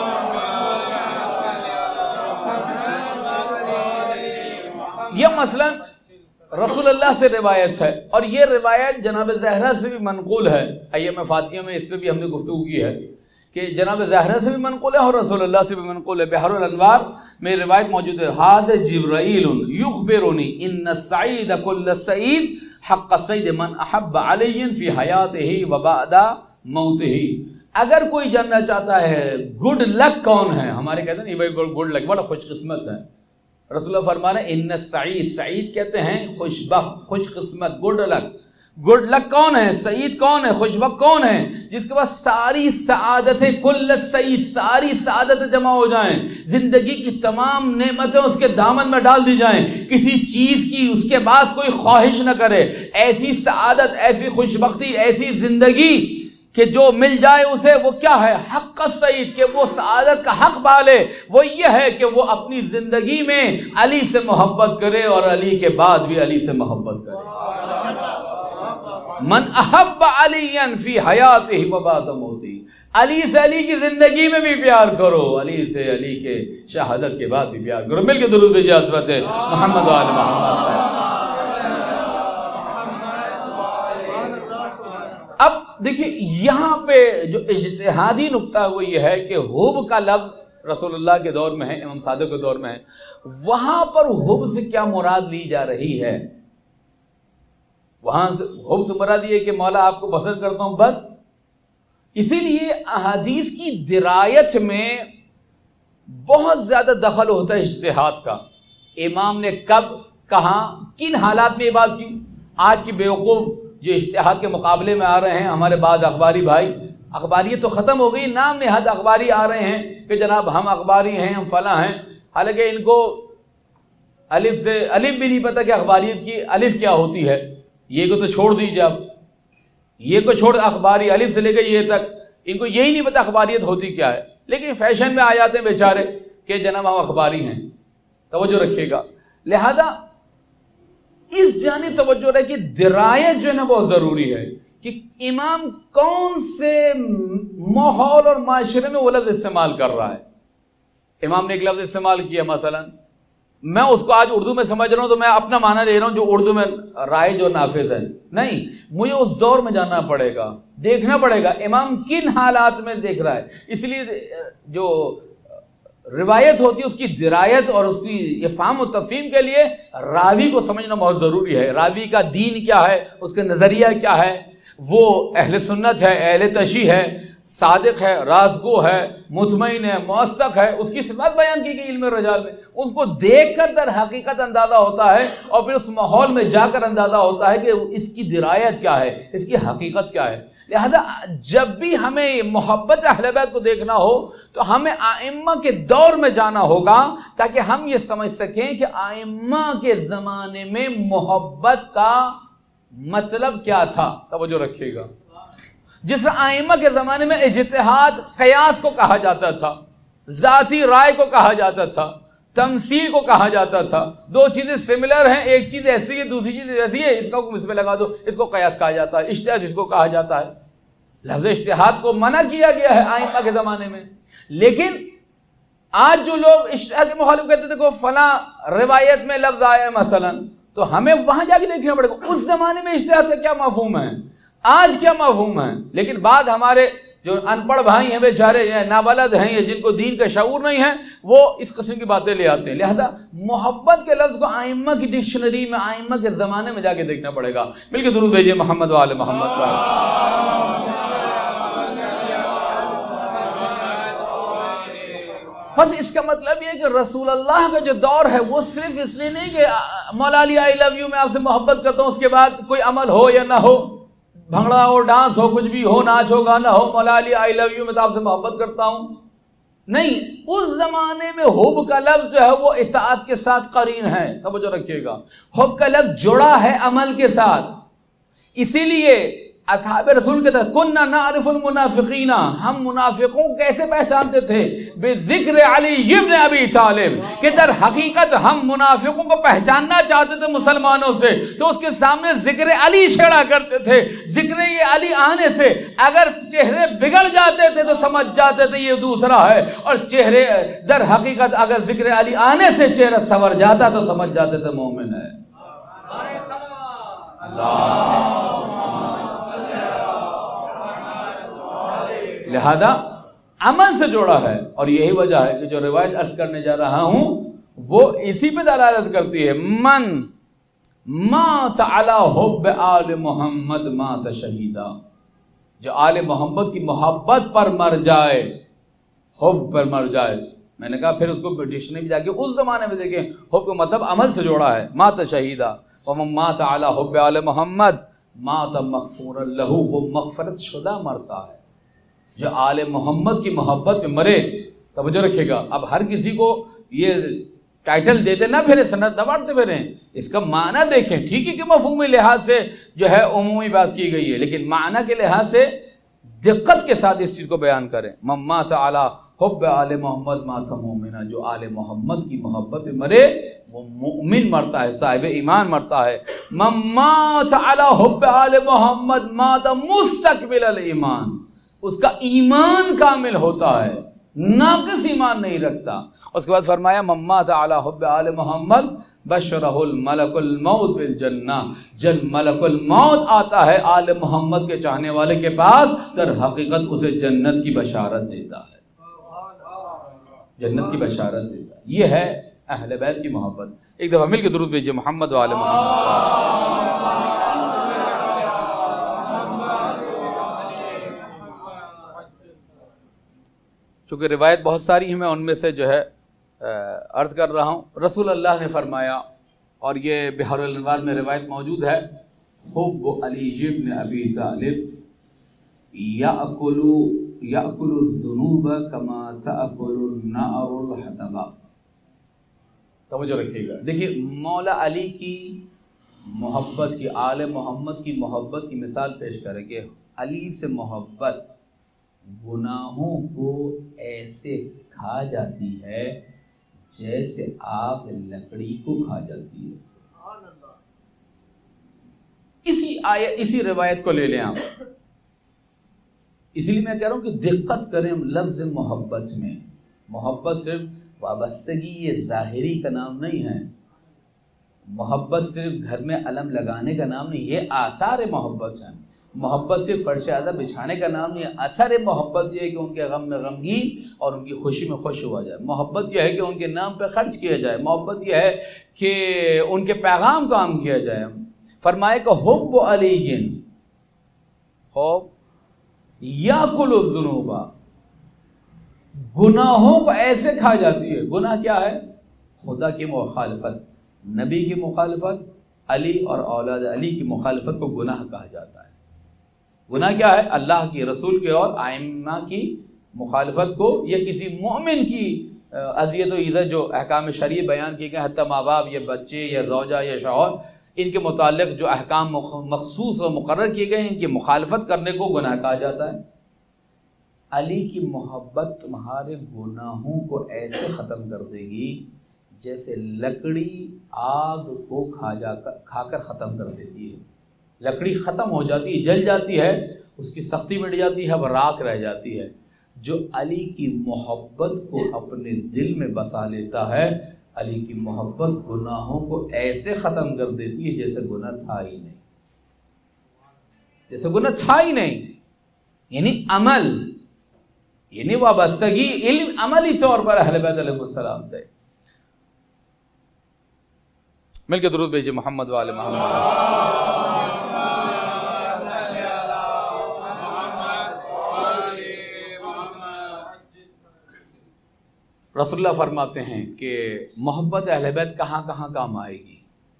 یہ مثلا رسول اللہ سے روایت ہے، اور یہ روایت جناب زہرا سے بھی منقول ہے، ایام فاطمیہ میں اس پہ بھی ہم نے گفتگو کی ہے کہ جناب زہرا سے بھی منقول ہے اور رسول اللہ سے بھی منقول ہے۔ بحر الانوار میں روایت موجود ہے، ھذا جبرائیل یخبرنی ان السعید کل السعید حق السید من احب علی فی حیاتہ و بعد موتہ۔ اگر کوئی جاننا چاہتا ہے گڈ لک کون ہے، ہمارے کہتے ہیں یہ بھائی گڈ لک، بڑا خوش قسمت ہے، رسول اللہ فرما رہے ہیں ان السعید، سعید کہتے ہیں خوش بخت، خوش قسمت، گڈ لک۔ گڈ لک کون ہے؟ سعید کون ہے؟ خوش بخت کون ہے؟ جس کے پاس ساری سعادتیں، کل سعید، ساری سعادتیں جمع ہو جائیں، زندگی کی تمام نعمتیں اس کے دامن میں ڈال دی جائیں، کسی چیز کی اس کے بعد کوئی خواہش نہ کرے، ایسی سعادت، ایسی خوش بختی، ایسی زندگی کہ جو مل جائے اسے، وہ کیا ہے؟ حق السعید، کہ وہ سعادت کا حق پالے، وہ یہ ہے کہ وہ اپنی زندگی میں علی سے محبت کرے اور علی کے بعد بھی علی سے محبت کرے۔ من احب علی فی حیاتہ و بعد موتہ، علی سے علی کی زندگی میں بھی پیار کرو، علی سے علی کے شہادت کے بعد بھی پیار کرو۔ مل کے درود بھیجیے حضرت محمد و آل محمد۔ اب دیکھیں یہاں پہ جو اجتہادی نقطہ وہ یہ ہے کہ حب کا لفظ رسول اللہ کے دور میں ہے، امام صادق کے دور میں ہے، وہاں پر حب سے کیا مراد لی جا رہی ہے؟ وہاں سے حب سے مراد یہ ہے کہ مولا آپ کو پسند کرتا ہوں بس؟ اسی لیے احادیث کی درایت میں بہت زیادہ دخل ہوتا ہے اجتہاد کا، امام نے کب، کہاں، کن حالات میں یہ بات کی۔ آج کی بیوقوف جو اجتہاد کے مقابلے میں آ رہے ہیں ہمارے بعد اخباری بھائی، اخباریت تو ختم ہو گئی، نام نہاد اخباری آ رہے ہیں کہ جناب ہم اخباری ہیں، ہم فلاں ہیں، حالانکہ ان کو الف سے الف بھی نہیں پتہ کہ اخباریت کی الف کیا ہوتی ہے۔ یہ کو تو چھوڑ دیجیے آپ، یہ کو چھوڑ اخباری الف سے لے کے یہ تک، ان کو یہی نہیں پتہ اخباریت ہوتی کیا ہے، لیکن فیشن میں آ جاتے ہیں بیچارے کہ جناب ہم اخباری ہیں۔ توجہ رکھیے گا، لہذا اس جانب توجہ رہے کہ درایت جو ہے نا بہت ضروری ہے کہ امام کون سے ماحول اور معاشرے میں وہ لفظ استعمال کر رہا ہے۔ امام نے ایک لفظ استعمال کیا، مثلا میں اس کو آج اردو میں سمجھ رہا ہوں تو میں اپنا معنی لے رہا ہوں جو اردو میں رائج اور نافذ ہے، نہیں، مجھے اس دور میں جاننا پڑے گا، دیکھنا پڑے گا امام کن حالات میں دیکھ رہا ہے۔ اس لیے جو روایت ہوتی ہے اس کی درایت اور اس کی افہام و تفہیم کے لیے راوی کو سمجھنا بہت ضروری ہے، راوی کا دین کیا ہے، اس کا نظریہ کیا ہے، وہ اہل سنت ہے، اہل تشیع ہے، صادق ہے، رازگو ہے، مطمئن ہے، موثق ہے، اس کی صفات بیان کی گئی علم رجال میں. ان کو دیکھ کر در حقیقت اندازہ ہوتا ہے اور پھر اس ماحول میں جا کر اندازہ ہوتا ہے کہ اس کی درایت کیا ہے، اس کی حقیقت کیا ہے. لہذا جب بھی ہمیں محبت اہل بیت کو دیکھنا ہو تو ہمیں ائمہ کے دور میں جانا ہوگا تاکہ ہم یہ سمجھ سکیں کہ ائمہ کے زمانے میں محبت کا مطلب کیا تھا. توجہ رکھیے گا. جس ائمہ کے زمانے میں اجتہاد قیاس کو کہا جاتا تھا، ذاتی رائے کو کہا جاتا تھا، تمثیل کو کہا جاتا تھا. دو چیزیں سملر ہیں، ایک چیز ایسی ہے دوسری چیز ایسی ہے، اس کا حکم اس میں لگا دو، اس کو قیاس کہا جاتا ہے. اجتہاد اس کو کہا جاتا ہے. لفظ اجتہاد کو منع کیا گیا ہے ائمہ کے زمانے میں. لیکن آج جو لوگ اجتہاد کے مخالف کہتے تھے کہ فلاں روایت میں لفظ آیا ہے مثلا، تو ہمیں وہاں جا کے دیکھنا پڑے گا اس زمانے میں اجتہاد کا کیا مفہوم ہے، آج کیا مفہوم ہے. لیکن بعد ہمارے جو ان پڑھ بھائی ہیں بیچارے نابلد ہیں یا جن کو دین کا شعور نہیں ہے، وہ اس قسم کی باتیں لے آتے ہیں. لہذا محبت کے لفظ کو ائمہ کی ڈکشنری میں ائمہ کے زمانے میں جا کے دیکھنا پڑے گا. مل کے درود بھیجیے محمد وآل محمد. بس اس کا مطلب یہ کہ رسول اللہ کا جو دور ہے وہ صرف اس لیے نہیں کہ مولا علی آئی لو یو میں آپ سے محبت کرتا ہوں، اس کے بعد کوئی عمل ہو یا نہ ہو، بھنگڑا ہو، ڈانس ہو، کچھ بھی ہو، ناچ ہو، گانا ہو، مولا علی آئی لو یو میں تو آپ سے محبت کرتا ہوں. نہیں، اس زمانے میں حب کا لفظ جو ہے وہ اطاعت کے ساتھ قرین ہے. توجہ رکھیے گا. حب کا لفظ جڑا ہے عمل کے ساتھ. اسی لیے اصحاب رسول کہتے ہیں کننا نعرف المنافقین، ہم منافقوں کو کیسے پہچانتے تھے؟ بذکر علی ابن ابی طالب، کہ در حقیقت ہم منافقوں کو پہچاننا چاہتے تھے مسلمانوں سے تو اس کے سامنے ذکر علی چھیڑا کرتے تھے. ذکر یہ علی آنے سے اگر چہرے بگڑ جاتے تھے تو سمجھ جاتے تھے یہ دوسرا ہے، اور چہرے در حقیقت اگر ذکر علی آنے سے چہرہ سنور جاتا تو سمجھ جاتے تھے مومن ہے. لہذا عمل سے جوڑا ہے. اور یہی وجہ ہے کہ جو روایت عرض کرنے جا رہا ہوں وہ اسی پہ دلالت کرتی ہے. من مات علی حب آل محمد مات شہیدا، جو آل محمد کی محبت پر مر جائے، حب پر مر جائے. میں نے کہا پھر اس کو ڈکشنری میں جا کے اس زمانے میں دیکھیں حب کا مطلب عمل سے جوڑا ہے. مات شہیدا. ومن مات علی حب آل محمد مات مغفورا لہ، وہ مغفرت شدہ مرتا ہے. جو آل محمد کی محبت میں مرے. توجہ رکھیے گا. اب ہر کسی کو یہ ٹائٹل دیتے نہ پھریں، سند نہ بانٹتے پھریں. اس کا معنی دیکھیں. ٹھیک ہے کہ مفہومی لحاظ سے جو ہے عمومی بات کی گئی ہے، لیکن معنی کے لحاظ سے دقت کے ساتھ اس چیز کو بیان کریں. من مات علی حب آل محمد مات مومنا، جو آل محمد کی محبت میں مرے وہ مومن مرتا ہے، صاحب ایمان مرتا ہے. من مات علی حب آل محمد مات مستقبل الایمان، اس کا ایمان کامل ہوتا ہے، ناقص ایمان نہیں رکھتا. اس کے بعد فرمایا من مات علی حب آل محمد بشرہ الملک الموت بالجنہ، جب ملک الموت آتا ہے آل محمد کے چاہنے والے کے پاس در حقیقت اسے جنت کی بشارت دیتا ہے. جنت کی بشارت دیتا ہے. یہ ہے اہل بیت کی محبت. ایک دفعہ مل کے درود بھیجیے محمد وآل محمد. چونکہ روایت بہت ساری ہیں، میں ان میں سے جو ہے عرض کر رہا ہوں. رسول اللہ نے فرمایا، اور یہ بحر الانوار میں روایت موجود ہے، حب علی ابن ابی طالب یأکل یأکل الذنوب کما تأکل النار الحطب. توجہ رکھیے گا. دیکھیے مولا علی کی محبت کی، آل محمد کی محبت کی مثال پیش کریں کہ علی سے محبت گناہوں کو ایسے کھا جاتی ہے جیسے آگ لکڑی کو کھا جاتی ہے. اسی آیت اسی روایت کو لے لیں آپ. اسی لیے میں کہہ رہا ہوں کہ دقت کریں لفظ محبت میں. محبت صرف وابستگی یہ ظاہری کا نام نہیں ہے. محبت صرف گھر میں علم لگانے کا نام نہیں، یہ آثار محبت ہیں. محبت صرف فرش عادت بچھانے کا نام نہیں ہے. اثر محبت یہ ہے کہ ان کے غم میں غمگین اور ان کی خوشی میں خوش ہوا جائے. محبت یہ ہے کہ ان کے نام پہ خرچ کیا جائے. محبت یہ ہے کہ ان کے پیغام کا عام کیا جائے. فرمائے کہ حب علی، خوب یاکل الذنوب، گناہوں کو ایسے کھا جاتی ہے۔ گناہ کیا ہے؟ خدا کی مخالفت، نبی کی مخالفت، علی اور اولاد علی کی مخالفت کو گناہ کہا جاتا ہے۔ گناہ کیا ہے؟ اللہ کی، رسول کے اور ائمہ کی مخالفت کو، یا کسی مومن کی اذیت و ایذا جو احکام شرعی بیان کیے گئے، حتیٰ ماں باپ یا بچے یا زوجہ یا شوہر، ان کے متعلق جو احکام مخصوص و مقرر کیے گئے ہیں، ان کی مخالفت کرنے کو گناہ کہا جاتا ہے۔ علی کی محبت تمہارے گناہوں کو ایسے ختم کر دے گی جیسے لکڑی آگ کو کھا جا کر کھا کر ختم کر دیتی ہے۔ لکڑی ختم ہو جاتی ہے، جل جاتی ہے، اس کی سختی مٹ جاتی ہے، وہ راکھ رہ جاتی ہے۔ جو علی کی محبت کو اپنے دل میں بسا لیتا ہے، علی کی محبت گناہوں کو ایسے ختم کر دیتی ہے جیسے گناہ تھا ہی نہیں، جیسے گناہ تھا ہی نہیں۔ یعنی عمل، یعنی وابستگی علم عملی طور پر اہل بیت علیہ السلام سے۔ مل کے درود بھیجیے محمد والے محمد۔ رسول اللہ فرماتے ہیں کہ محبت اہل بیت کہاں کہاں کام آئے گی؟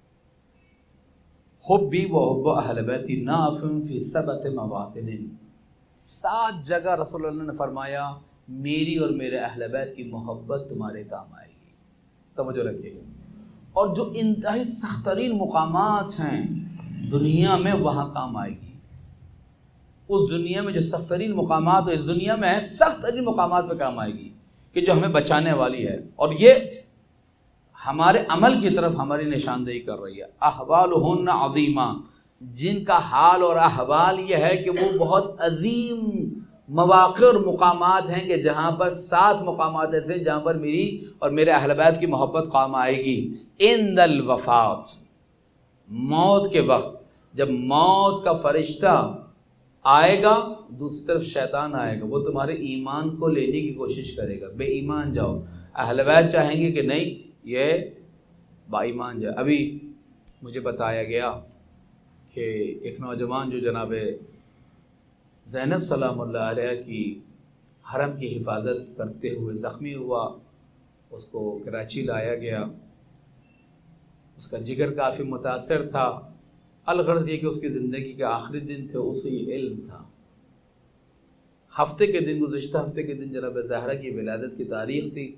حبی و حب اہل بیتی نافع فی سبعۃ مواطن، سات جگہ رسول اللہ نے فرمایا میری اور میرے اہل بیت کی محبت تمہارے کام آئے گی۔ توجہ رکھیے گا۔ اور جو انتہائی سخت ترین مقامات ہیں دنیا میں، وہاں کام آئے گی۔ اس دنیا میں جو سخت ترین مقامات اس دنیا میں ہیں، سخت ترین مقامات پہ کام آئے گی، کہ جو ہمیں بچانے والی ہے، اور یہ ہمارے عمل کی طرف ہماری نشاندہی کر رہی ہے۔ احوالہن عظیمہ، جن کا حال اور احوال یہ ہے کہ وہ بہت عظیم مواقع اور مقامات ہیں، کہ جہاں پر سات مقامات ایسے ہیں جہاں پر میری اور میرے اہل بیت کی محبت کام آئے گی۔ عند الوفات، موت کے وقت، جب موت کا فرشتہ آئے گا، دوسری طرف شیطان آئے گا، وہ تمہارے ایمان کو لینے کی کوشش کرے گا۔ بے ایمان جاؤ، اہل بیت چاہیں گے کہ نہیں یہ با ایمان جائے۔ ابھی مجھے بتایا گیا کہ ایک نوجوان جو جناب زینب سلام اللہ علیہ کی حرم کی حفاظت کرتے ہوئے زخمی ہوا، اس کو کراچی لایا گیا۔ اس کا جگر کافی متاثر تھا۔ الغرض یہ کہ اس کی زندگی کے آخری دن تھے، اسی علم تھا۔ ہفتے کے دن، گزشتہ ہفتے کے دن جناب زہرا کی ولادت کی تاریخ تھی،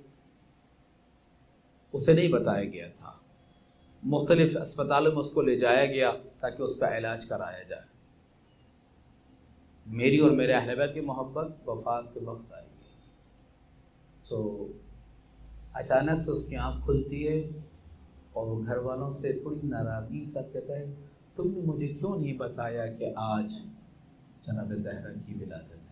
اسے نہیں بتایا گیا تھا۔ مختلف اسپتالوں میں اس کو لے جایا گیا تاکہ اس کا علاج کرایا جائے۔ میری اور میرے اہل بیت کی محبت وفات کے وقت آئے گی، تو اچانک سے اس کی آنکھ کھلتی ہے اور وہ گھر والوں سے تھوڑی ناراضگی کے ساتھ کہتا ہے تم نے مجھے کیوں نہیں بتایا کہ آج جناب زہرا کی ولادت ہے؟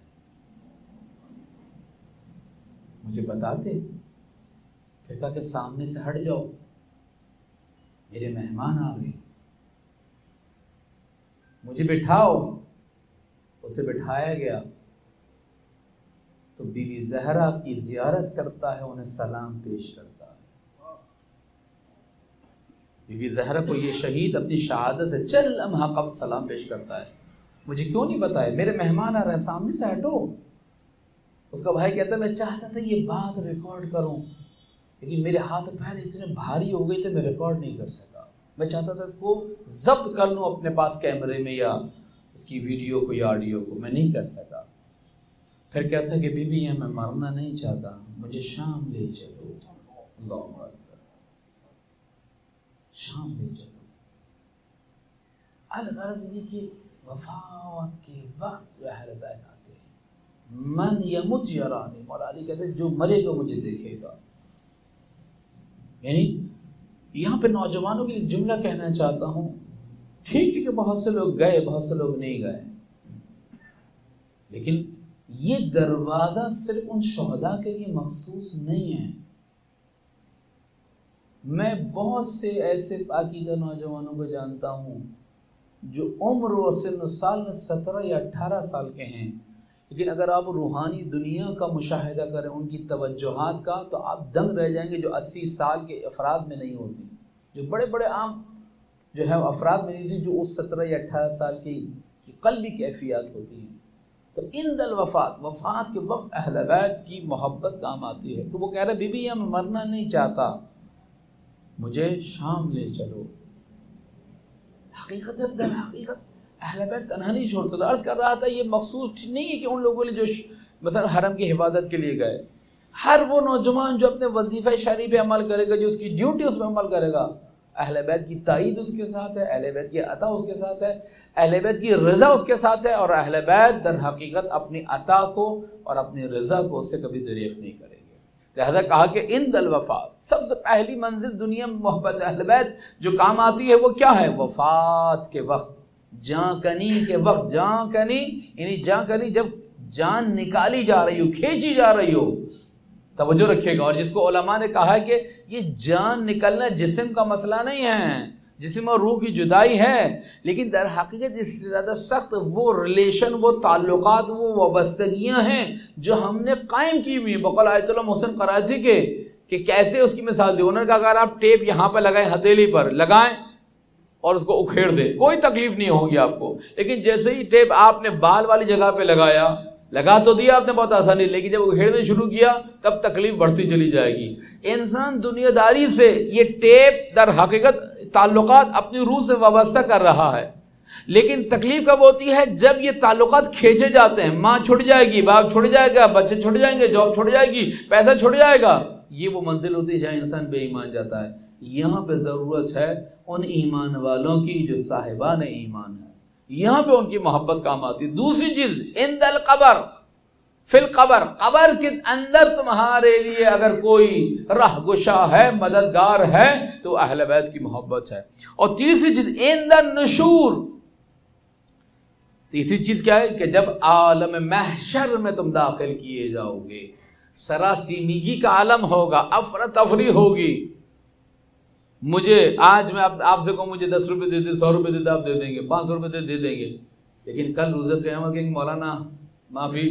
مجھے بتاتے۔ پھر کہا کہ سامنے سے ہٹ جاؤ، میرے مہمان آ گئے، مجھے بٹھاؤ۔ اسے بٹھایا گیا تو بی بی زہرا کی زیارت کرتا ہے، انہیں سلام پیش کرتا ہے۔ بی بی زہرا کو یہ شہید اپنی شہادت سے چند لمحہ قبل سلام پیش کرتا ہے۔ مجھے کیوں نہیں بتایا؟ میرے مہمان آ رہے ہیں، سامنے سے ہٹو۔ اس کا بھائی کہتا ہے میں چاہتا تھا یہ بات ریکارڈ کروں، لیکن میرے ہاتھ پیر اتنے بھاری ہو گئے تھے میں ریکارڈ نہیں کر سکا۔ میں چاہتا تھا اس کو ضبط کر لوں اپنے پاس کیمرے میں، یا اس کی ویڈیو کو یا آڈیو کو، میں نہیں کر سکا۔ پھر کہتا ہے کہ بی بی میں مرنا نہیں چاہتا، مجھے شام لے چلو۔ اللہ اکبر، شام لے چلو۔ الغرض یہ کہ وفات کے وقت جو اہل بیت آتے ہیں، من یمت یرانی، مولا علی کہتے ہیں جو مرے گا مجھے دیکھے گا۔ یعنی یہاں پہ نوجوانوں کے لیے جملہ کہنا چاہتا ہوں، ٹھیک ہے کہ بہت سے لوگ گئے، بہت سے لوگ نہیں گئے، لیکن یہ دروازہ صرف ان شہداء کے لیے مخصوص نہیں ہے۔ میں بہت سے ایسے پاکیزہ نوجوانوں کو جانتا ہوں جو عمر و سن و سال میں سترہ یا اٹھارہ سال کے ہیں، لیکن اگر آپ روحانی دنیا کا مشاہدہ کریں، ان کی توجہات کا، تو آپ دنگ رہ جائیں گے، جو اسی سال کے افراد میں نہیں ہوتی، جو بڑے بڑے عام جو ہے افراد میں نہیں تھی، جو اس سترہ یا اٹھارہ سال کی قلبی کیفیات ہوتی ہیں۔ تو ان دل وفات، وفات کے وقت اہل بیت کی محبت کام آتی ہے کہ وہ کہہ رہے بی بی میں مرنا نہیں چاہتا، مجھے شام لے چلو۔ حقیقت در حقیقت اہل بیت تنہا نہیں چھوڑتا۔ تو عرض کر رہا تھا یہ مخصوص نہیں ہے کہ ان لوگوں نے جو مثلا حرم کی حفاظت کے لیے گئے، ہر وہ نوجوان جو اپنے وظیفہ شرعی پہ عمل کرے گا، جو اس کی ڈیوٹی اس پہ عمل کرے گا، اہل بیت کی تائید اس کے ساتھ ہے، اہل بیت کی عطا اس کے ساتھ ہے، اہل بیت کی رضا اس کے ساتھ ہے، اور اہل بیت در حقیقت اپنی عطا کو اور اپنی رضا کو اس سے کبھی دریغ نہیں کریں گے۔ لہذا کہا کہ ان دل وفات، سب سے پہلی منزل دنیا میں محبت اہل بیت جو کام آتی ہے وہ کیا ہے؟ وفات کے وقت، جان کنی کے وقت۔ جان کنی یعنی جان کنی جب جان نکالی جا رہی ہو، کھینچی جا رہی ہو، توجہ رکھیے گا۔ اور جس کو علماء نے کہا ہے کہ یہ جان نکلنا جسم کا مسئلہ نہیں ہے، جسم اور روح کی جدائی ہے، لیکن در حقیقت اس سے زیادہ سخت وہ ریلیشن، وہ تعلقات، وہ وابستگیاں ہیں جو ہم نے قائم کی ہوئی ہیں۔ بقول آیت اللہ محسن قرائضی کے کہ کیسے اس کی مثال دی، انہوں نے کہا اگر آپ ٹیپ یہاں پہ لگائیں، ہتھیلی پر لگائیں اور اس کو اکھیڑ دیں، کوئی تکلیف نہیں ہوگی آپ کو، لیکن جیسے ہی ٹیپ آپ نے بال والی جگہ پہ لگایا، لگا تو دیا آپ نے بہت آسانی، لیکن جب اکھیڑنے شروع کیا تب تکلیف بڑھتی چلی جائے گی۔ انسان دنیا داری سے یہ ٹیپ در حقیقت تعلقات اپنی روح سے وابستہ کر رہا ہے، لیکن تکلیف کب ہوتی ہے؟ جب یہ تعلقات کھینچے جاتے ہیں، ماں چھوٹ جائے گی، باپ چھوٹ جائے گا، بچے چھوٹ جائیں گے، جاب چھوٹ جائے گی، پیسہ چھوٹ جائے گا۔ یہ وہ منزل ہوتی ہے جہاں انسان بے ایمان جاتا ہے۔ یہاں پہ ضرورت ہے ان ایمان والوں کی جو صاحبان ایمان ہے، یہاں پہ ان کی محبت کام آتی ہے۔ دوسری چیز عند القبر، فی القبر، قبر کے اندر تمہارے لیے اگر کوئی راہ گشا ہے، مددگار ہے، تو اہل بیت کی محبت ہے۔ اور تیسری چیز عند النشور، تیسری چیز کیا ہے کہ جب عالم محشر میں تم داخل کیے جاؤ گے، سراسیمگی کا عالم ہوگا، افراتفری ہوگی۔ مجھے آج میں آپ سے کہوں مجھے دس روپے دے دیں، سو روپے دے دیں، آپ دے دیں گے، پانچ سو روپے دے دیں گے، لیکن کل روز قیامت کہ مولانا معافی،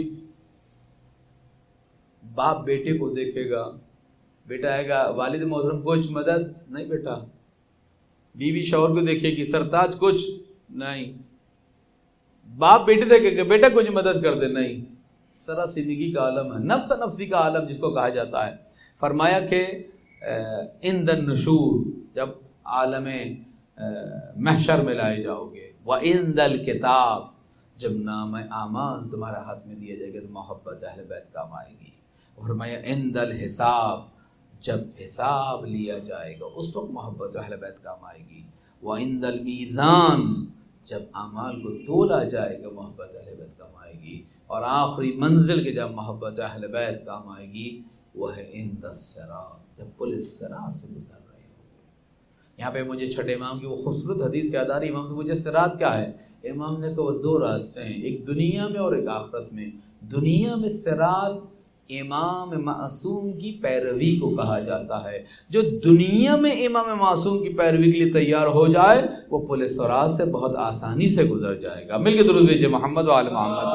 باپ بیٹے کو دیکھے گا، بیٹا آئے گا والد محترم کچھ مدد نہیں بیٹا، بیوی شوہر کو دیکھے گی سرتاج کچھ نہیں، باپ بیٹے دیکھے گا بیٹا کچھ مدد کر دے نہیں۔ سراسیمگی کا عالم ہے، نفس نفسی کا عالم جس کو کہا جاتا ہے۔ فرمایا کہ عند النشور، جب عالم محشر میں لائے جاؤ گے، وعند الکتاب، جب نام اعمال تمہارا ہاتھ میں دیا جائے گا تو محبت اہل بیت کام آئے گی۔ فرمایا عند الحساب، جب حساب لیا جائے گا اس وقت محبت اہل بیت کام آئے گی۔ وعند المیزان، جب اعمال کو تولا جائے گا محبت اہل بیت کام آئے گی۔ اور آخری منزل کے جب محبت اہل بیت کام آئے گی وہ ہے عند الصراط، جب پل الصراط سے گزر رہے ہو۔ یہاں پہ مجھے چھٹے امام کی وہ خوبصورت حدیث یاد آ رہی ہے، امام سے مجھے صراط کیا ہے؟ امام نے کہا وہ دو راستے ہیں، ایک دنیا میں اور ایک آخرت میں۔ دنیا میں صراط امام معصوم کی پیروی کو کہا جاتا ہے، جو دنیا میں امام معصوم کی پیروی کے لیے تیار ہو جائے وہ پل صراط سے بہت آسانی سے گزر جائے گا۔ مل کے درود بھیجئے محمد و آل محمد۔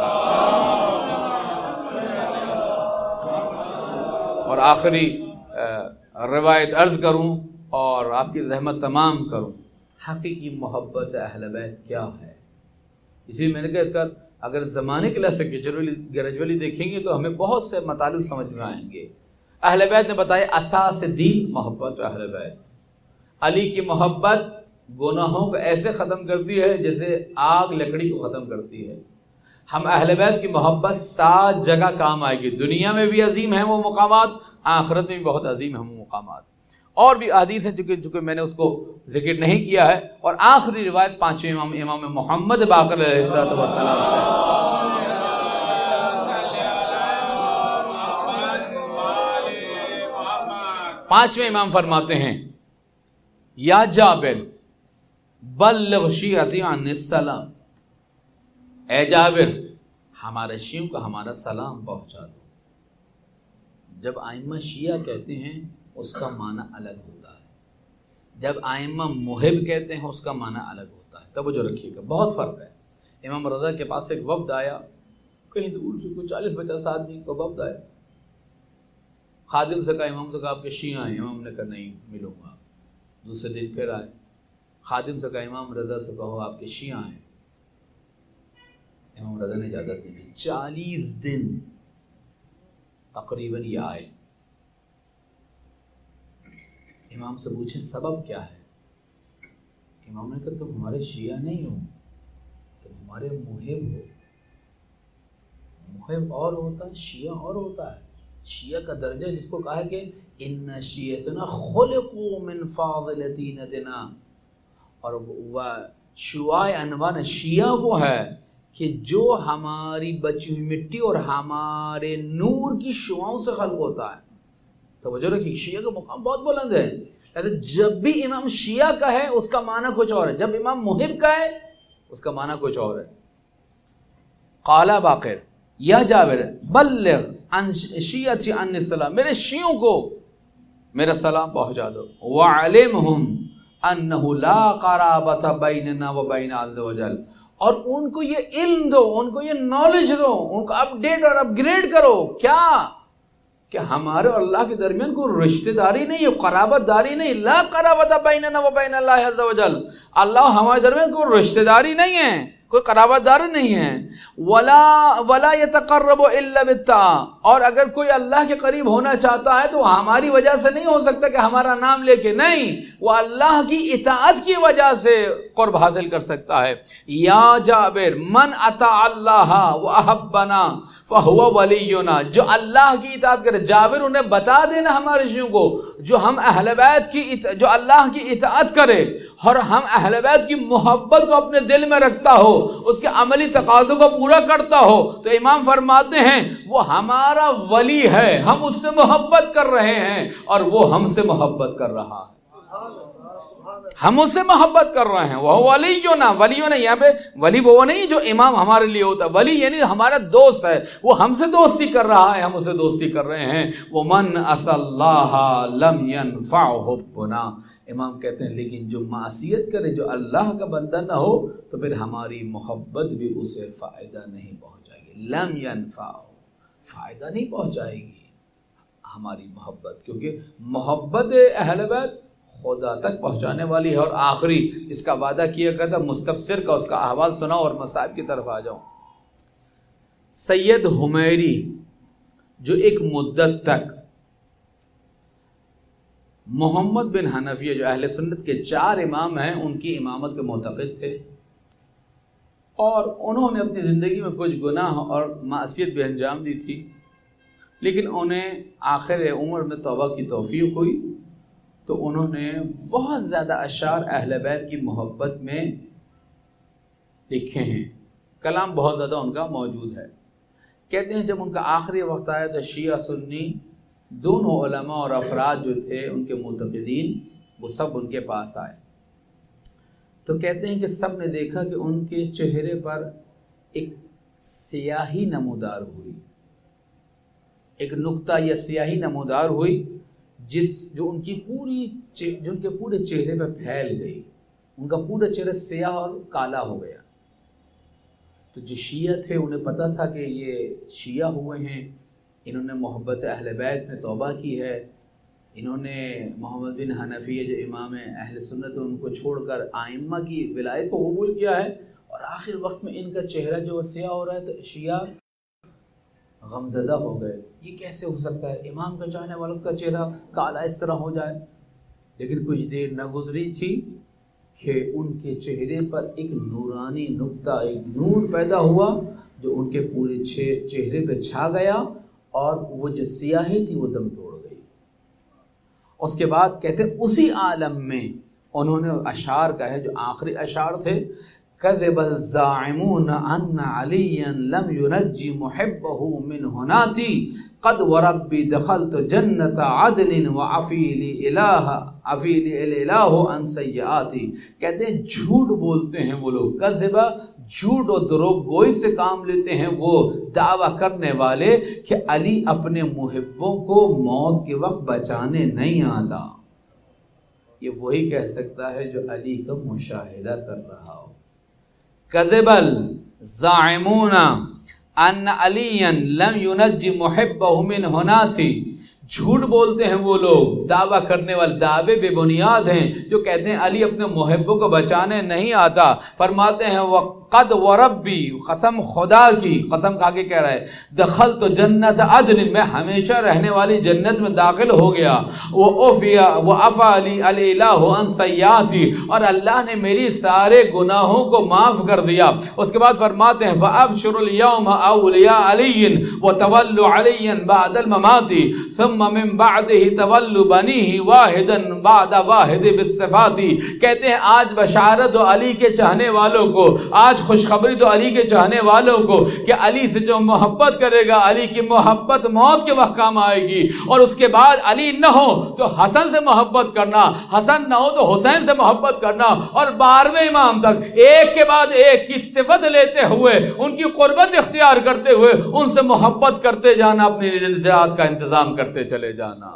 اور آخری روایت عرض کروں اور آپ کی زحمت تمام کروں، حقیقی محبت اہل بیت کیا ہے؟ اسی لیے میں نے کہا اس کا اگر زمانے کے لحاظ سے گریجولی دیکھیں گے تو ہمیں بہت سے مطالب سمجھ میں آئیں گے۔ اہل بیت نے بتایا اساس دین محبت اہل بیت۔ علی کی محبت گناہوں کو ایسے ختم کرتی ہے جیسے آگ لکڑی کو ختم کرتی ہے۔ ہم اہل بیت کی محبت سات جگہ کام آئے گی، دنیا میں بھی عظیم ہیں وہ مقامات، آخرت میں بھی بہت عظیم ہیں وہ مقامات۔ اور بھی احادیث ہیں چونکہ چونکہ میں نے اس کو ذکر نہیں کیا ہے۔ اور آخری روایت پانچویں امام امام محمد باقر علیہ الصلوۃ والسلام سے، پانچویں امام فرماتے ہیں یا جابر بلغ شیعتی عن السلام، اے جابر ہمارے شیعوں کو ہمارا سلام پہنچا دو۔ جب آئمہ شیعہ کہتے ہیں اس کا معنی الگ ہوتا ہے، جب آئمہ محب کہتے ہیں اس کا معنی الگ ہوتا ہے۔ توجہ رکھیے گا، بہت فرق ہے۔ امام رضا کے پاس ایک وفد آیا، کہیں دور سے کوئی چالیس پچاس آدمی کا وفد آیا۔ خادم سے کہا، امام سے کہا آپ کے شیعہ ہیں؟ امام نے کہا نہیں ملوں گا۔ دوسرے دن پھر آئے، خادم سے کہا امام رضا سے کہو آپ کے شیعہ ہیں؟ امام رضا نے اجازت دی تھی، چالیس دن تقریباً یہ آئے. امام سے پوچھیں سبب کیا ہے؟ امام نے کہا تم ہمارے شیعہ نہیں ہو، تم ہمارے محب ہو. محب اور ہوتا ہے، شیعہ اور ہوتا ہے. شیعہ کا درجہ جس کو کہا ہے کہ ان شیعتنا خلقوا من فاضلتنا، اور وہ شعاع انوان شیعہ وہ ہے کہ جو ہماری بچی ہوئی مٹی اور ہمارے نور کی شعاؤں سے خلق ہوتا ہے. توجہ رکھیے، شیعہ کا مقام بہت بلند ہے. جب بھی امام شیعہ کا ہے اس کا معنی کچھ اور ہے، جب امام محب کا ہے اس کا معنی کچھ اور ہے. قال باقر یا جابر بلغ عن شیعتی عنی السلام، میرے شیعوں کو میرا سلام پہنچا دو. وعلمہم انہ لا قرابۃ بیننا وبین عز وجل، اور ان کو یہ علم دو، ان کو یہ نالج دو، ان کو اپڈیٹ اور اپ گریڈ کرو. کیا کہ ہمارے اور اللہ کے درمیان کوئی رشتہ داری نہیں ہے، قرابت داری نہیں. لا قرابت بیننا وبین اللہ عز وجل، اللہ ہمارے درمیان کوئی رشتہ داری نہیں ہے، کوئی قرابت دار نہیں ہے. ولا ولا يتقرب الا بالطاعة، اور اگر کوئی اللہ کے قریب ہونا چاہتا ہے تو ہماری وجہ سے نہیں ہو سکتا کہ ہمارا نام لے کے، نہیں، وہ اللہ کی اطاعت کی وجہ سے قرب حاصل کر سکتا ہے. یا جابر من اطاع اللہ واحبنا فهو ولینا، جو اللہ کی اطاعت کرے. جابر انہیں بتا دینا ہمارے شیعوں کو، جو ہم اہل بیت کی اط... جو اللہ کی اطاعت کرے اور ہم اہل بیت کی محبت کو اپنے دل میں رکھتا ہو، اس کے عملی تقاضوں کو پورا کرتا ہو، تو امام فرماتے ہیں وہ ہمارا ولی ہے، ہم اس سے محبت کر رہے ہیں اور وہ ہم سے محبت کر رہا ہے، ہم اس سے محبت کر رہے ہیں. وہ ولینا، ولینا یہاں پہ ولی وہ نہیں جو امام ہمارے لیے ہوتا ہے، ولی یعنی ہمارا دوست ہے، وہ ہم سے دوستی کر رہا ہے، ہم اسے دوستی کر رہے ہیں. وَمَنْ أَسَى اللَّهَ لَمْ يَنْفَعْهُ حُبُّنَا، امام کہتے ہیں لیکن جو معصیت کرے، جو اللہ کا بندہ نہ ہو، تو پھر ہماری محبت بھی اسے فائدہ نہیں پہنچائے گی. لم ينفع، فائدہ نہیں پہنچائے گی ہماری محبت، کیونکہ محبت اہل بیت خدا تک پہنچانے والی ہے. اور آخری اس کا وعدہ کیا کرتا مستبصر کا، اس کا احوال سناؤ اور مصائب کی طرف آ جاؤں. سید حمیری جو ایک مدت تک محمد بن حنفیہ جو اہل سنت کے چار امام ہیں ان کی امامت کے معتقد تھے، اور انہوں نے اپنی زندگی میں کچھ گناہ اور معصیت بھی انجام دی تھی، لیکن انہیں آخر عمر میں توبہ کی توفیق ہوئی تو انہوں نے بہت زیادہ اشعار اہل بیت کی محبت میں لکھے ہیں. کلام بہت زیادہ ان کا موجود ہے. کہتے ہیں جب ان کا آخری وقت آیا تو شیعہ سنی دونوں علماء اور افراد جو تھے ان کے معتقدین وہ سب ان کے پاس آئے، تو کہتے ہیں کہ سب نے دیکھا کہ ان کے چہرے پر ایک سیاہی نمودار ہوئی، ایک نقطہ یا سیاہی نمودار ہوئی جس جو ان کی پوری جو ان کے پورے چہرے پہ پھیل گئی، ان کا پورا چہرہ سیاہ اور کالا ہو گیا. تو جو شیعہ تھے انہیں پتہ تھا کہ یہ شیعہ ہوئے ہیں، انہوں نے محبت اہل بیت میں توبہ کی ہے، انہوں نے محمد بن حنفیہ جو امام اہل سنت ان کو چھوڑ کر آئمہ کی ولایت کو قبول کیا ہے، اور آخر وقت میں ان کا چہرہ جو سیاہ ہو رہا ہے تو شیعہ غمزدہ ہو گئے. یہ کیسے ہو سکتا ہے امام کا چاہنے والوں کا چہرہ کالا اس طرح ہو جائے؟ لیکن کچھ دیر نہ گزری تھی کہ ان کے چہرے پر ایک نورانی نقطہ، ایک نور پیدا ہوا جو ان کے پورے چہرے پہ چھا گیا، اور وہ جو سیاہی تھی وہ دم توڑ گئی. اس کے بعد کہتے ہیں اسی عالم میں انہوں نے اشعار کہے جو آخری اشعار تھے. كذب الزاعمون ان عليا لم ينج محبه من هناتي قد وربي دخلت جنة عدن وعفي لي الہ عفی لي الاله عن سیئاتی. کہتے ہیں جھوٹ بولتے ہیں وہ لوگ، کذبہ جھوٹ اور دروغ گوئی سے کام لیتے ہیں وہ دعویٰ کرنے والے کہ علی اپنے محبوں کو موت کے وقت بچانے نہیں آتا. یہ وہی کہہ سکتا ہے جو علی کا مشاہدہ کر رہا ہو. کذب الزاعمون ان علی لم ینج محبہ من ہناتی، جھوٹ بولتے ہیں وہ لوگ، دعویٰ کرنے والے دعوے بے بنیاد ہیں جو کہتے ہیں علی اپنے محبوں کو بچانے نہیں آتا. فرماتے ہیں وقت قد وربی، قسم خدا کی، قسم کھا کے کہہ رہا ہے دخلت جنت عدن، میں ہمیشہ رہنے والی جنت میں داخل ہو گیا، وعفیا وعفا لی الالہ عن سیئاتی، اور اللہ نے میری سارے گناہوں کو معاف کر دیا۔ اس کے بعد فرماتے ہیں فابشر اليوم اولیاء علی وتولوا علی بعد الممات ثم من بعده تولوا بنیہ واحدا بعد واحد بالصفات، کہتے ہیں آج بشارت دو علی کے چاہنے والوں کو، آج خوشخبری دو علی کے چاہنے والوں کو کہ علی سے جو محبت کرے گا علی کی محبت موت کے وقت کام آئے گی، اور اس کے بعد علی نہ ہو تو حسن سے محبت کرنا، حسن نہ ہو تو حسین سے محبت کرنا، اور بارہویں امام تک ایک کے بعد ایک کی صفت لیتے ہوئے ان کی قربت اختیار کرتے ہوئے ان سے محبت کرتے جانا، اپنی نجات کا انتظام کرتے چلے جانا۔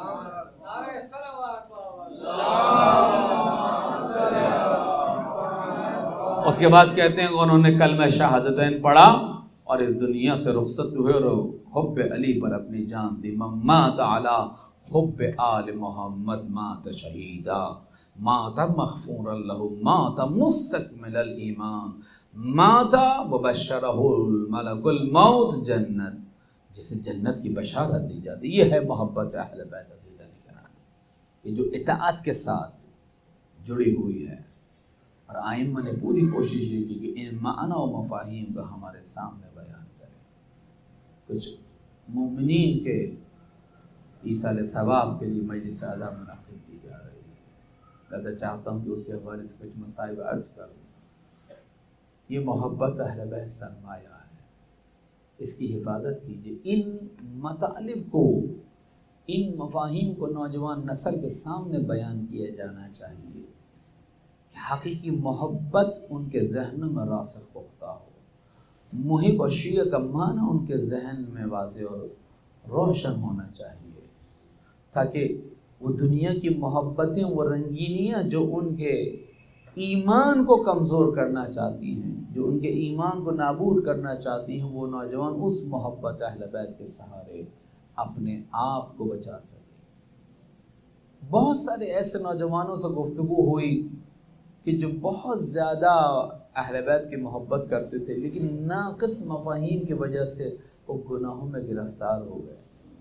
اس کے بعد کہتے ہیں کہ انہوں نے کلمہ شہادتین پڑھا اور اس دنیا سے رخصت ہوئے اور حب علی پر اپنی جان دی۔ من مات علی حب آل محمد مات شہیدا، مات مغفورا لہ، مات مستکمل الایمان، مات وبشرہ الملک الموت جنت، جسے جنت کی بشارت دی جاتی۔ یہ ہے محبت اہل بیت یہ جو اطاعت کے ساتھ جڑی ہوئی ہے، اور ائمہ نے پوری کوشش یہ کی کہ ان معنی و مفاہیم کو ہمارے سامنے بیان کریں۔ کچھ مومنین کے ایصال ثواب کے لیے مجلس اعلیٰ منعقد کی جا رہی ہے، لہذا چاہتا ہوں کہ اس کے حوالے سے کچھ مسائل عرض کروں۔ یہ محبت اہل بیت سرمایہ ہے، اس کی حفاظت کیجیے۔ ان مطالب کو، ان مفاہیم کو نوجوان نسل کے سامنے بیان کیا جانا چاہیے کہ حقیقی محبت ان کے ذہن میں راسخ پختہ ہو، محب و شیعہ کا معنی ان کے ذہن میں واضح اور روشن ہونا چاہیے، تاکہ وہ دنیا کی محبتیں، وہ رنگینیاں جو ان کے ایمان کو کمزور کرنا چاہتی ہیں، جو ان کے ایمان کو نابود کرنا چاہتی ہیں، وہ نوجوان اس محبت اہل بیت کے سہارے اپنے آپ کو بچا سکے۔ بہت سارے ایسے نوجوانوں سے گفتگو ہوئی کہ جو بہت زیادہ اہل بیت کی محبت کرتے تھے، لیکن ناقص مفاہیم کی وجہ سے وہ گناہوں میں گرفتار ہو گئے،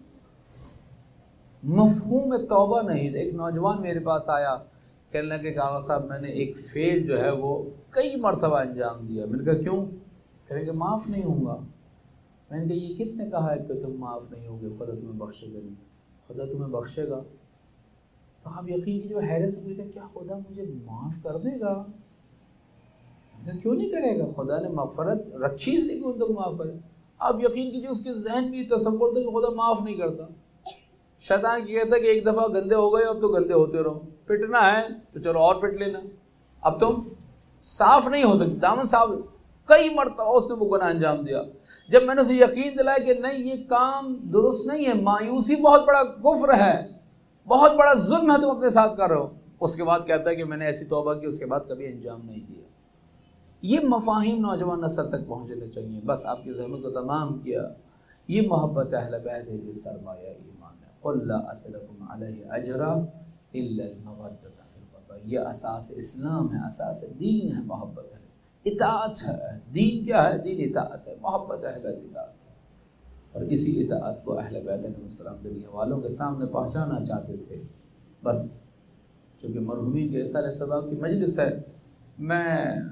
مفہوم توبہ نہیں تھا۔ ایک نوجوان میرے پاس آیا، کہنے لگے کہ آغا صاحب میں نے ایک فعل جو ہے وہ کئی مرتبہ انجام دیا۔ میں نے کہا کیوں؟ کہنے کہ معاف نہیں ہوں گا۔ میں نے کہا یہ کس نے کہا ہے کہ تم معاف نہیں ہوگے، خدا تمہیں بخشے گا؟ نہیں، خدا تمہیں بخشے گا۔ تو آپ یقین کیجیے، حیرت سے پوچھتے کیا خدا مجھے معاف کر دے گا؟ کیوں نہیں کرے گا؟ خدا نے مغفرت رکھی اس لیے کہ ان کو معاف کرے۔ آپ یقین کیجیے اس کے ذہن میں تصور تھا کہ خدا معاف نہیں کرتا۔ شیطان کہتا ہے کہ ایک دفعہ گندے ہو گئے اب تو گندے ہوتے رہو، پٹنا ہے تو چلو اور پٹ لینا، اب تم صاف نہیں ہو سکتے، دامن صاف۔ کئی مرتبہ اس نے وہ گناہ انجام دیا۔ جب میں نے اسے یقین دلایا کہ نہیں یہ کام درست نہیں ہے، مایوسی بہت بڑا کفر ہے، بہت بڑا ظلم ہے تم اپنے ساتھ کر رہے ہو، اس کے بعد کہتا ہے کہ میں نے ایسی توبہ کی، اس کے بعد کبھی انجام نہیں دیا۔ یہ مفاہیم نوجوان نسل تک پہنچنے چاہیے۔ بس آپ کی زحمت کو تمام کیا۔ یہ محبت اہل بیت ہے جو سرمایہ ایمان ہے۔ قل لا اسألکم علیہ اجرا الا المودۃ فی القربى، یہ اساس اسلام ہے، اساس دین ہے، محبت ہے، اطاعت ہے۔ دین کیا ہے؟ دین اطاعت ہے، محبت اہل بیت اطاعت ہے، اور اسی اطاعت کو اہل بیت علیہ السلام دنیا والوں کے سامنے پہنچانا چاہتے تھے۔ بس چونکہ مرحومین کے ایصال ثواب کی مجلس ہے، میں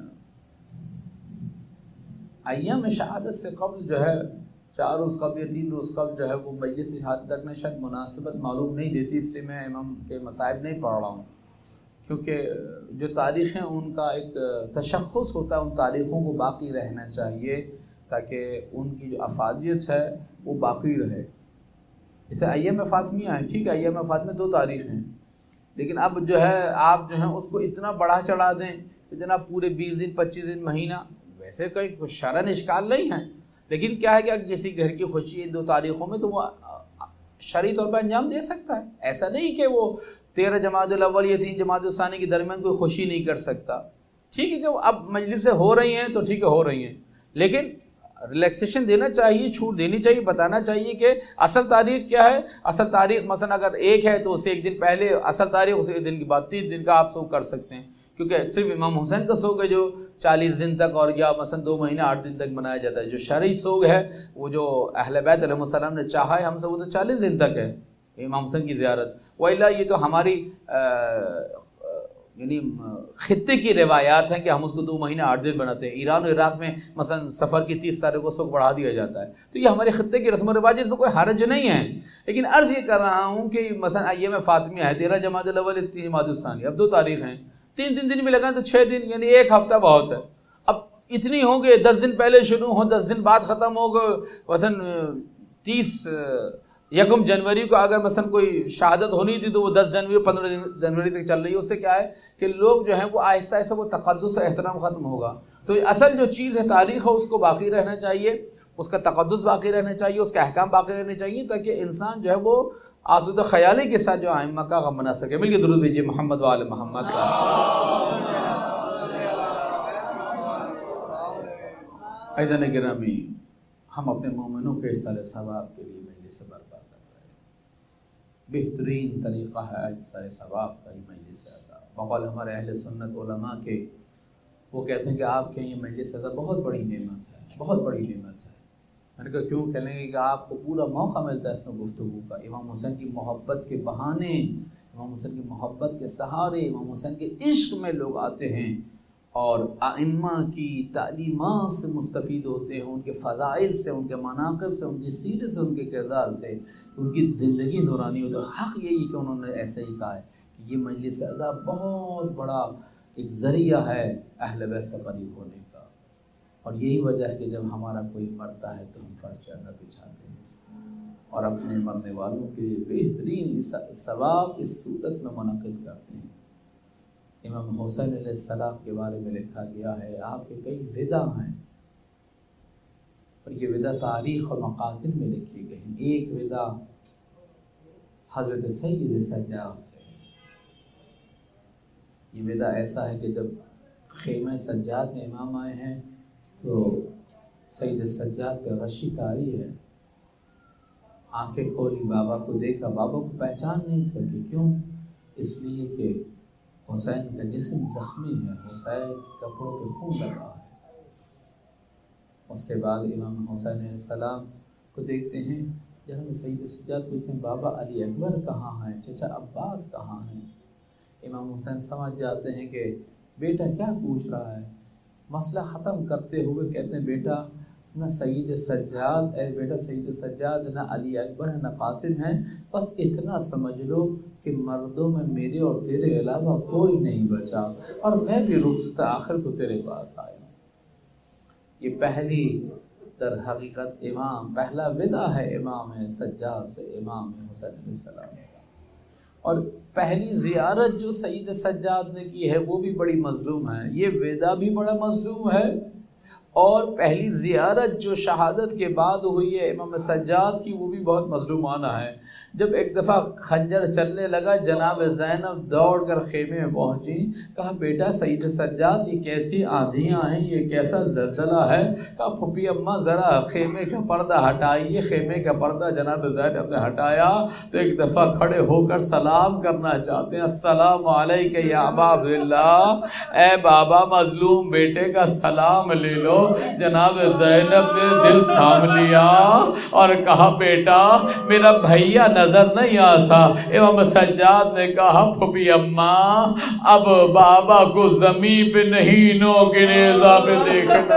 ایام شہادت سے قبل جو ہے چار روز قبل یا تین روز قبل جو ہے وہ مجلس شہادت تک میں شاید مناسبت معلوم نہیں دیتی، اس لیے میں امام کے مصائب نہیں پڑھ رہا ہوں، کیونکہ جو تاریخیں ان کا ایک تشخص ہوتا ہے، ان تاریخوں کو باقی رہنا چاہیے تاکہ ان کی جو افادیت ہے وہ باقی رہے۔ جیسے ایام فاطمیہ ہیں، ٹھیک ہے، ایام فاطمیہ دو تاریخ ہیں، لیکن اب جو ہے آپ جو ہیں اس کو اتنا بڑا چڑھا دیں اتنا پورے بیس دن پچیس دن مہینہ، ویسے کوئی کچھ شرعاً اشکال نہیں ہے، لیکن کیا ہے کہ اگر کسی گھر کی خوشی ان دو تاریخوں میں تو وہ شرعی طور پر انجام دے سکتا ہے، ایسا نہیں کہ وہ تیرہ جمادی الاول یا تین جمادی الثانی کے درمیان کوئی خوشی نہیں کر سکتا۔ ٹھیک ہے کہ اب مجلسیں ہو رہی ہیں تو ٹھیک ہے ہو رہی ہیں، لیکن ریلیکسیشن دینا چاہیے، چھوٹ دینی چاہیے، بتانا چاہیے کہ اصل تاریخ کیا ہے۔ اصل تاریخ مثلا اگر ایک ہے تو اسے ایک دن پہلے، اصل تاریخ اسے ایک دن کے بعد تین دن کا آپ سو کر سکتے ہیں، کیونکہ صرف امام حسین کا سوگ ہے جو چالیس دن تک اور یا مثلا دو مہینے آٹھ دن تک منایا جاتا ہے، جو شرعی سوگ ہے وہ جو اہل بیت علیہ السلام نے چاہا ہے ہم سے وہ تو چالیس دن تک ہے امام حسین کی زیارت۔ وإلا یہ تو ہماری یعنی خطے کی روایات ہیں کہ ہم اس کو دو مہینے آٹھ دن بناتے ہیں۔ ایران و عراق میں مثلا سفر کی تیس تاریخ کو سوگ بڑھا دیا جاتا ہے، تو یہ ہمارے خطے کی رسم و رواج، اس میں کوئی حرج نہیں ہے۔ لیکن عرض یہ کر رہا ہوں کہ مثلا ایام فاطمیہ ہے، تیرہ جمادی الاول، تین جمادی الثانی، اب دو تاریخ ہیں، تین تین دن بھی لگائیں تو چھ دن یعنی ایک ہفتہ بہت ہے۔ اب اتنی ہوں گے دس دن پہلے شروع ہوں دس دن بعد ختم ہوگا، مثلا تیس یکم جنوری کو اگر مثلا کوئی شہادت ہونی تھی تو وہ دس جنوری پندرہ جنوری تک چل رہی ہے، اس سے کیا ہے کہ لوگ جو ہیں وہ آہستہ آہستہ وہ تقدس و احترام ختم ہوگا۔ تو اصل جو چیز ہے تاریخ ہے اس کو باقی رہنا چاہیے، اس کا تقدس باقی رہنا چاہیے، اس کے احکام باقی رہنے چاہیے، تاکہ انسان جو ہے وہ آسودہ خیالی کے ساتھ جو ائمہ کا غم بنا سکے۔ مل کے درود بھیجیے محمد و آل محمد کا۔ عزیزان گرامی، ہم اپنے مومنوں کے اصال ثواب کے لیے مجلس برپا کر رہے ہیں۔ بہترین طریقہ ہے اصال ثواب کا یہ مجلس ادا۔ بقول ہمارے اہل سنت علماء کے، وہ کہتے ہیں کہ آپ کے یہ مجلس ادا بہت بڑی نعمت ہے، بہت بڑی نعمت ہے۔ میں نے کہا کیوں؟ کہنے گے کہ آپ کو پورا موقع ملتا ہے اس میں گفتگو کا، امام حسین کی محبت کے بہانے، امام حسین کی محبت کے سہارے، امام حسین کے عشق میں لوگ آتے ہیں اور ائمہ کی تعلیمات سے مستفید ہوتے ہیں، ان کے فضائل سے، ان کے مناقب سے، ان کی سیرت سے، ان کے کردار سے، ان کی زندگی نورانی ہوتی ہے۔ حق یہی کہ انہوں نے ایسے ہی کہا ہے کہ یہ مجلس ادا بہت بڑا ایک ذریعہ ہے اہل بیت سے قریب ہونے کا، اور یہی وجہ ہے کہ جب ہمارا کوئی مرتا ہے تو ہم فرش چادر بچھاتے ہیں اور اپنے مرنے والوں کے بہترین ثواب اس صورت میں منعقد کرتے ہیں۔ امام حسین علیہ السلام کے بارے میں لکھا گیا ہے، آپ کے کئی ودا ہیں اور یہ ودا تاریخ اور مقاتل میں لکھی گئی ہیں۔ ایک ودا حضرت سید سجاد سے، یہ ودا ایسا ہے کہ جب خیمہ سجاد میں امام آئے ہیں تو سید سجاد پہ غشی طاری ہے، آنکھیں کھولی، بابا کو دیکھا، بابا کو پہچان نہیں سکی۔ کیوں؟ اس لیے کہ حسین کا جسم زخمی ہے، حسین کپڑوں پہ خون لگا ہے۔ اس کے بعد امام حسین علیہ السلام کو دیکھتے ہیں، جناب سید سجاد پوچھتے ہیں بابا علی اکبر کہاں ہیں، چچا عباس کہاں ہیں؟ امام حسین سمجھ جاتے ہیں کہ بیٹا کیا پوچھ رہا ہے، مسئلہ ختم کرتے ہوئے کہتے ہیں بیٹا نہ سید سجاد اے بیٹا سید سجاد نہ علی اکبر ہے نہ قاسم ہے، بس اتنا سمجھ لو کہ مردوں میں میرے اور تیرے علاوہ کوئی نہیں بچا، اور میں بھی رخصت آخر کو تیرے پاس آیا۔ یہ پہلی در حقیقت امام پہلا ودا ہے امام سجاد سے، امام حسین علیہ السلام کا، اور پہلی زیارت جو سید سجاد نے کی ہے وہ بھی بڑی مظلوم ہے، یہ ودا بھی بڑا مظلوم ہے، اور پہلی زیارت جو شہادت کے بعد ہوئی ہے امام سجاد کی وہ بھی بہت مظلومانہ ہے۔ جب ایک دفعہ خنجر چلنے لگا، جناب زینب دوڑ کر خیمے میں پہنچی، کہا بیٹا سید سجاد یہ کیسی آندھیاں ہیں، یہ کیسا زلزلہ ہے؟ کہا پھپھی اماں ذرا خیمے کا پردہ ہٹائیے۔ خیمے کا پردہ جناب زینب نے ہٹایا تو ایک دفعہ کھڑے ہو کر سلام کرنا چاہتے ہیں، السلام علیکہ یا ابا عبداللہ، اے بابا مظلوم بیٹے کا سلام لے لو۔ جناب زینب نے دل تھام لیا اور کہا بیٹا میرا بھیا نظر نہیں آتا۔ امام سجاد نے کہا پھپھی اماں اب بابا کو زمین پہ نہیں نو کے نیزہ پہ دیکھنا۔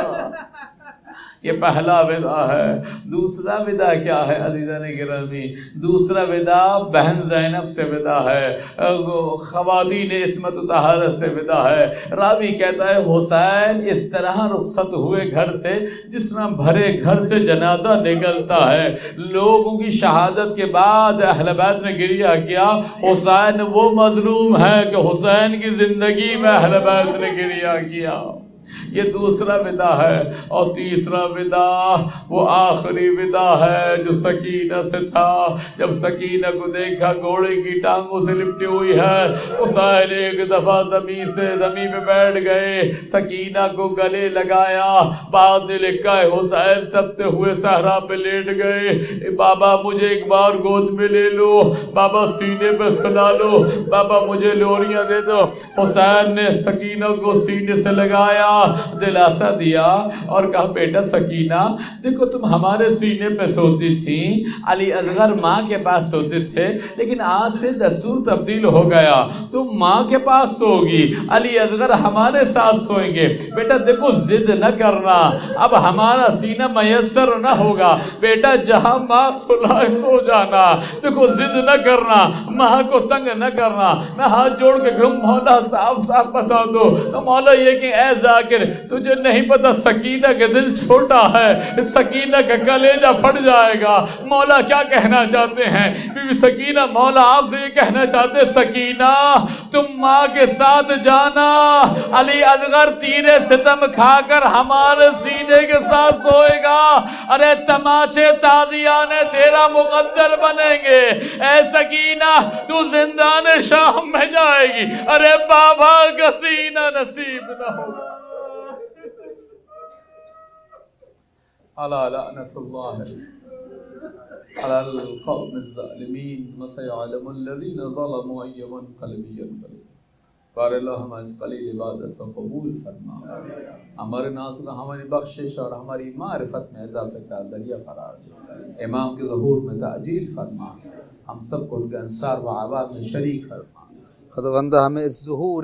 یہ پہلا ودا ہے۔ دوسرا ودا کیا ہے عزیزان گرامی؟ دوسرا ودا بہن زینب سے ودا ہے، خواتین عصمت و طہارت سے ودا ہے۔ راوی کہتا ہے حسین اس طرح رخصت ہوئے گھر سے جس طرح بھرے گھر سے جنازہ نکلتا ہے۔ لوگوں کی شہادت کے بعد اہل بیت نے گریہ کیا، حسین وہ مظلوم ہے کہ حسین کی زندگی میں اہل بیت نے گریہ کیا۔ یہ دوسرا ودا ہے. اور تیسرا ودا وہ آخری ودا ہے جو سکینہ سے تھا. جب سکینہ کو دیکھا گھوڑے کی ٹانگوں سے لپٹی ہوئی ہے، حسین ایک دفعہ زمین سے زمین پہ بیٹھ گئے، سکینہ کو گلے لگایا. بعد نے لکھا ہے حسین تپتے ہوئے صحرا پہ لیٹ گئے. بابا مجھے ایک بار گود میں لے لو، بابا سینے پہ سلا لو، بابا مجھے لوریاں دے دو. حسین نے سکینہ کو سینے سے لگایا، دلاسا دیا اور کہا بیٹا سکینہ دیکھو تم ہمارے سینے پہ سوتی تھی، علی اصغر ماں کے پاس سوتے تھے، لیکن آج سے دستور تبدیل ہو گیا، تم ماں کے پاس سوگی، علی اصغر ہمارے ساتھ سوئیں گے. بیٹا دیکھو ضد نہ کرنا، اب ہمارا سینہ میسر نہ ہوگا، بیٹا جہاں ماں سلائے سو جانا. دیکھو ضد نہ کرنا، ماں کو تنگ نہ کرنا. میں ہاتھ جوڑ کے کہوں مولا صاف صاف بتا دو. تو مولا یہ کہ اے ذاکر تجھے نہیں پتا سکینہ کا دل چھوٹا ہے، سکینہ کا کلیجہ پھٹ جائے گا. مولا کیا کہنا چاہتے ہیں؟ بی بی سکینہ مولا آپ سے یہ کہنا چاہتے سکینہ تم ماں کے ساتھ جانا، علی اصغر تیرے ستم کھا کر ہمارے سینے کے ساتھ سوئے گا. ارے تماچے تازیان تیرا مقدر بنیں گے. اے سکینہ تو زندان شام میں جائے گی. ارے بابا کا سینہ نصیب نہ ہوگا. الا لعنت اللہ علی القوم الظالمین وسيعلم الذین ظلموا ای منقلب ینقلبون. بار اللہ ہمیں اس قلیل عبادت کو قبول فرما، ہمارے ناس کو ہماری بخشش اور ہماری معرفت میں اضافے کا ذریعہ قرار دے. امام کے ظہور میں تعجیل فرما، ہم سب کو ان کے انصار و احباب میں شریک فرما. خداوندہ ہمیں اس ظہور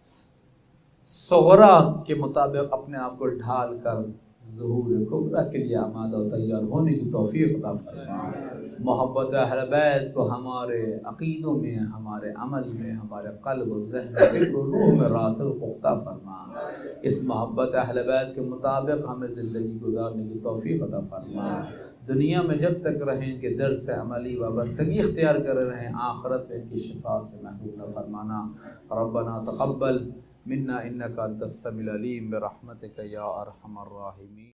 صغرا کے مطابق اپنے آپ کو ڈھال کر ظہور کبرا کے لیے آمادہ و تیار ہونے کی توفیق عطا فرما. محبت اہل بیت کو ہمارے عقیدوں میں، ہمارے عمل میں، ہمارے قلب و ذہن فکر و روح میں راسخ پختہ فرما. اس محبت اہل بیت کے مطابق ہمیں زندگی گزارنے کی توفیق عطا فرما. دنیا میں جب تک رہیں کہ درس سے عملی وابستگی اختیار کر رہے ہیں، آخرت میں ان کی شفاعت سے محروم نہ فرمانا. ربنا تقبل منا انک انت السمیع العلیم برحمتک یا ارحم الراحمین.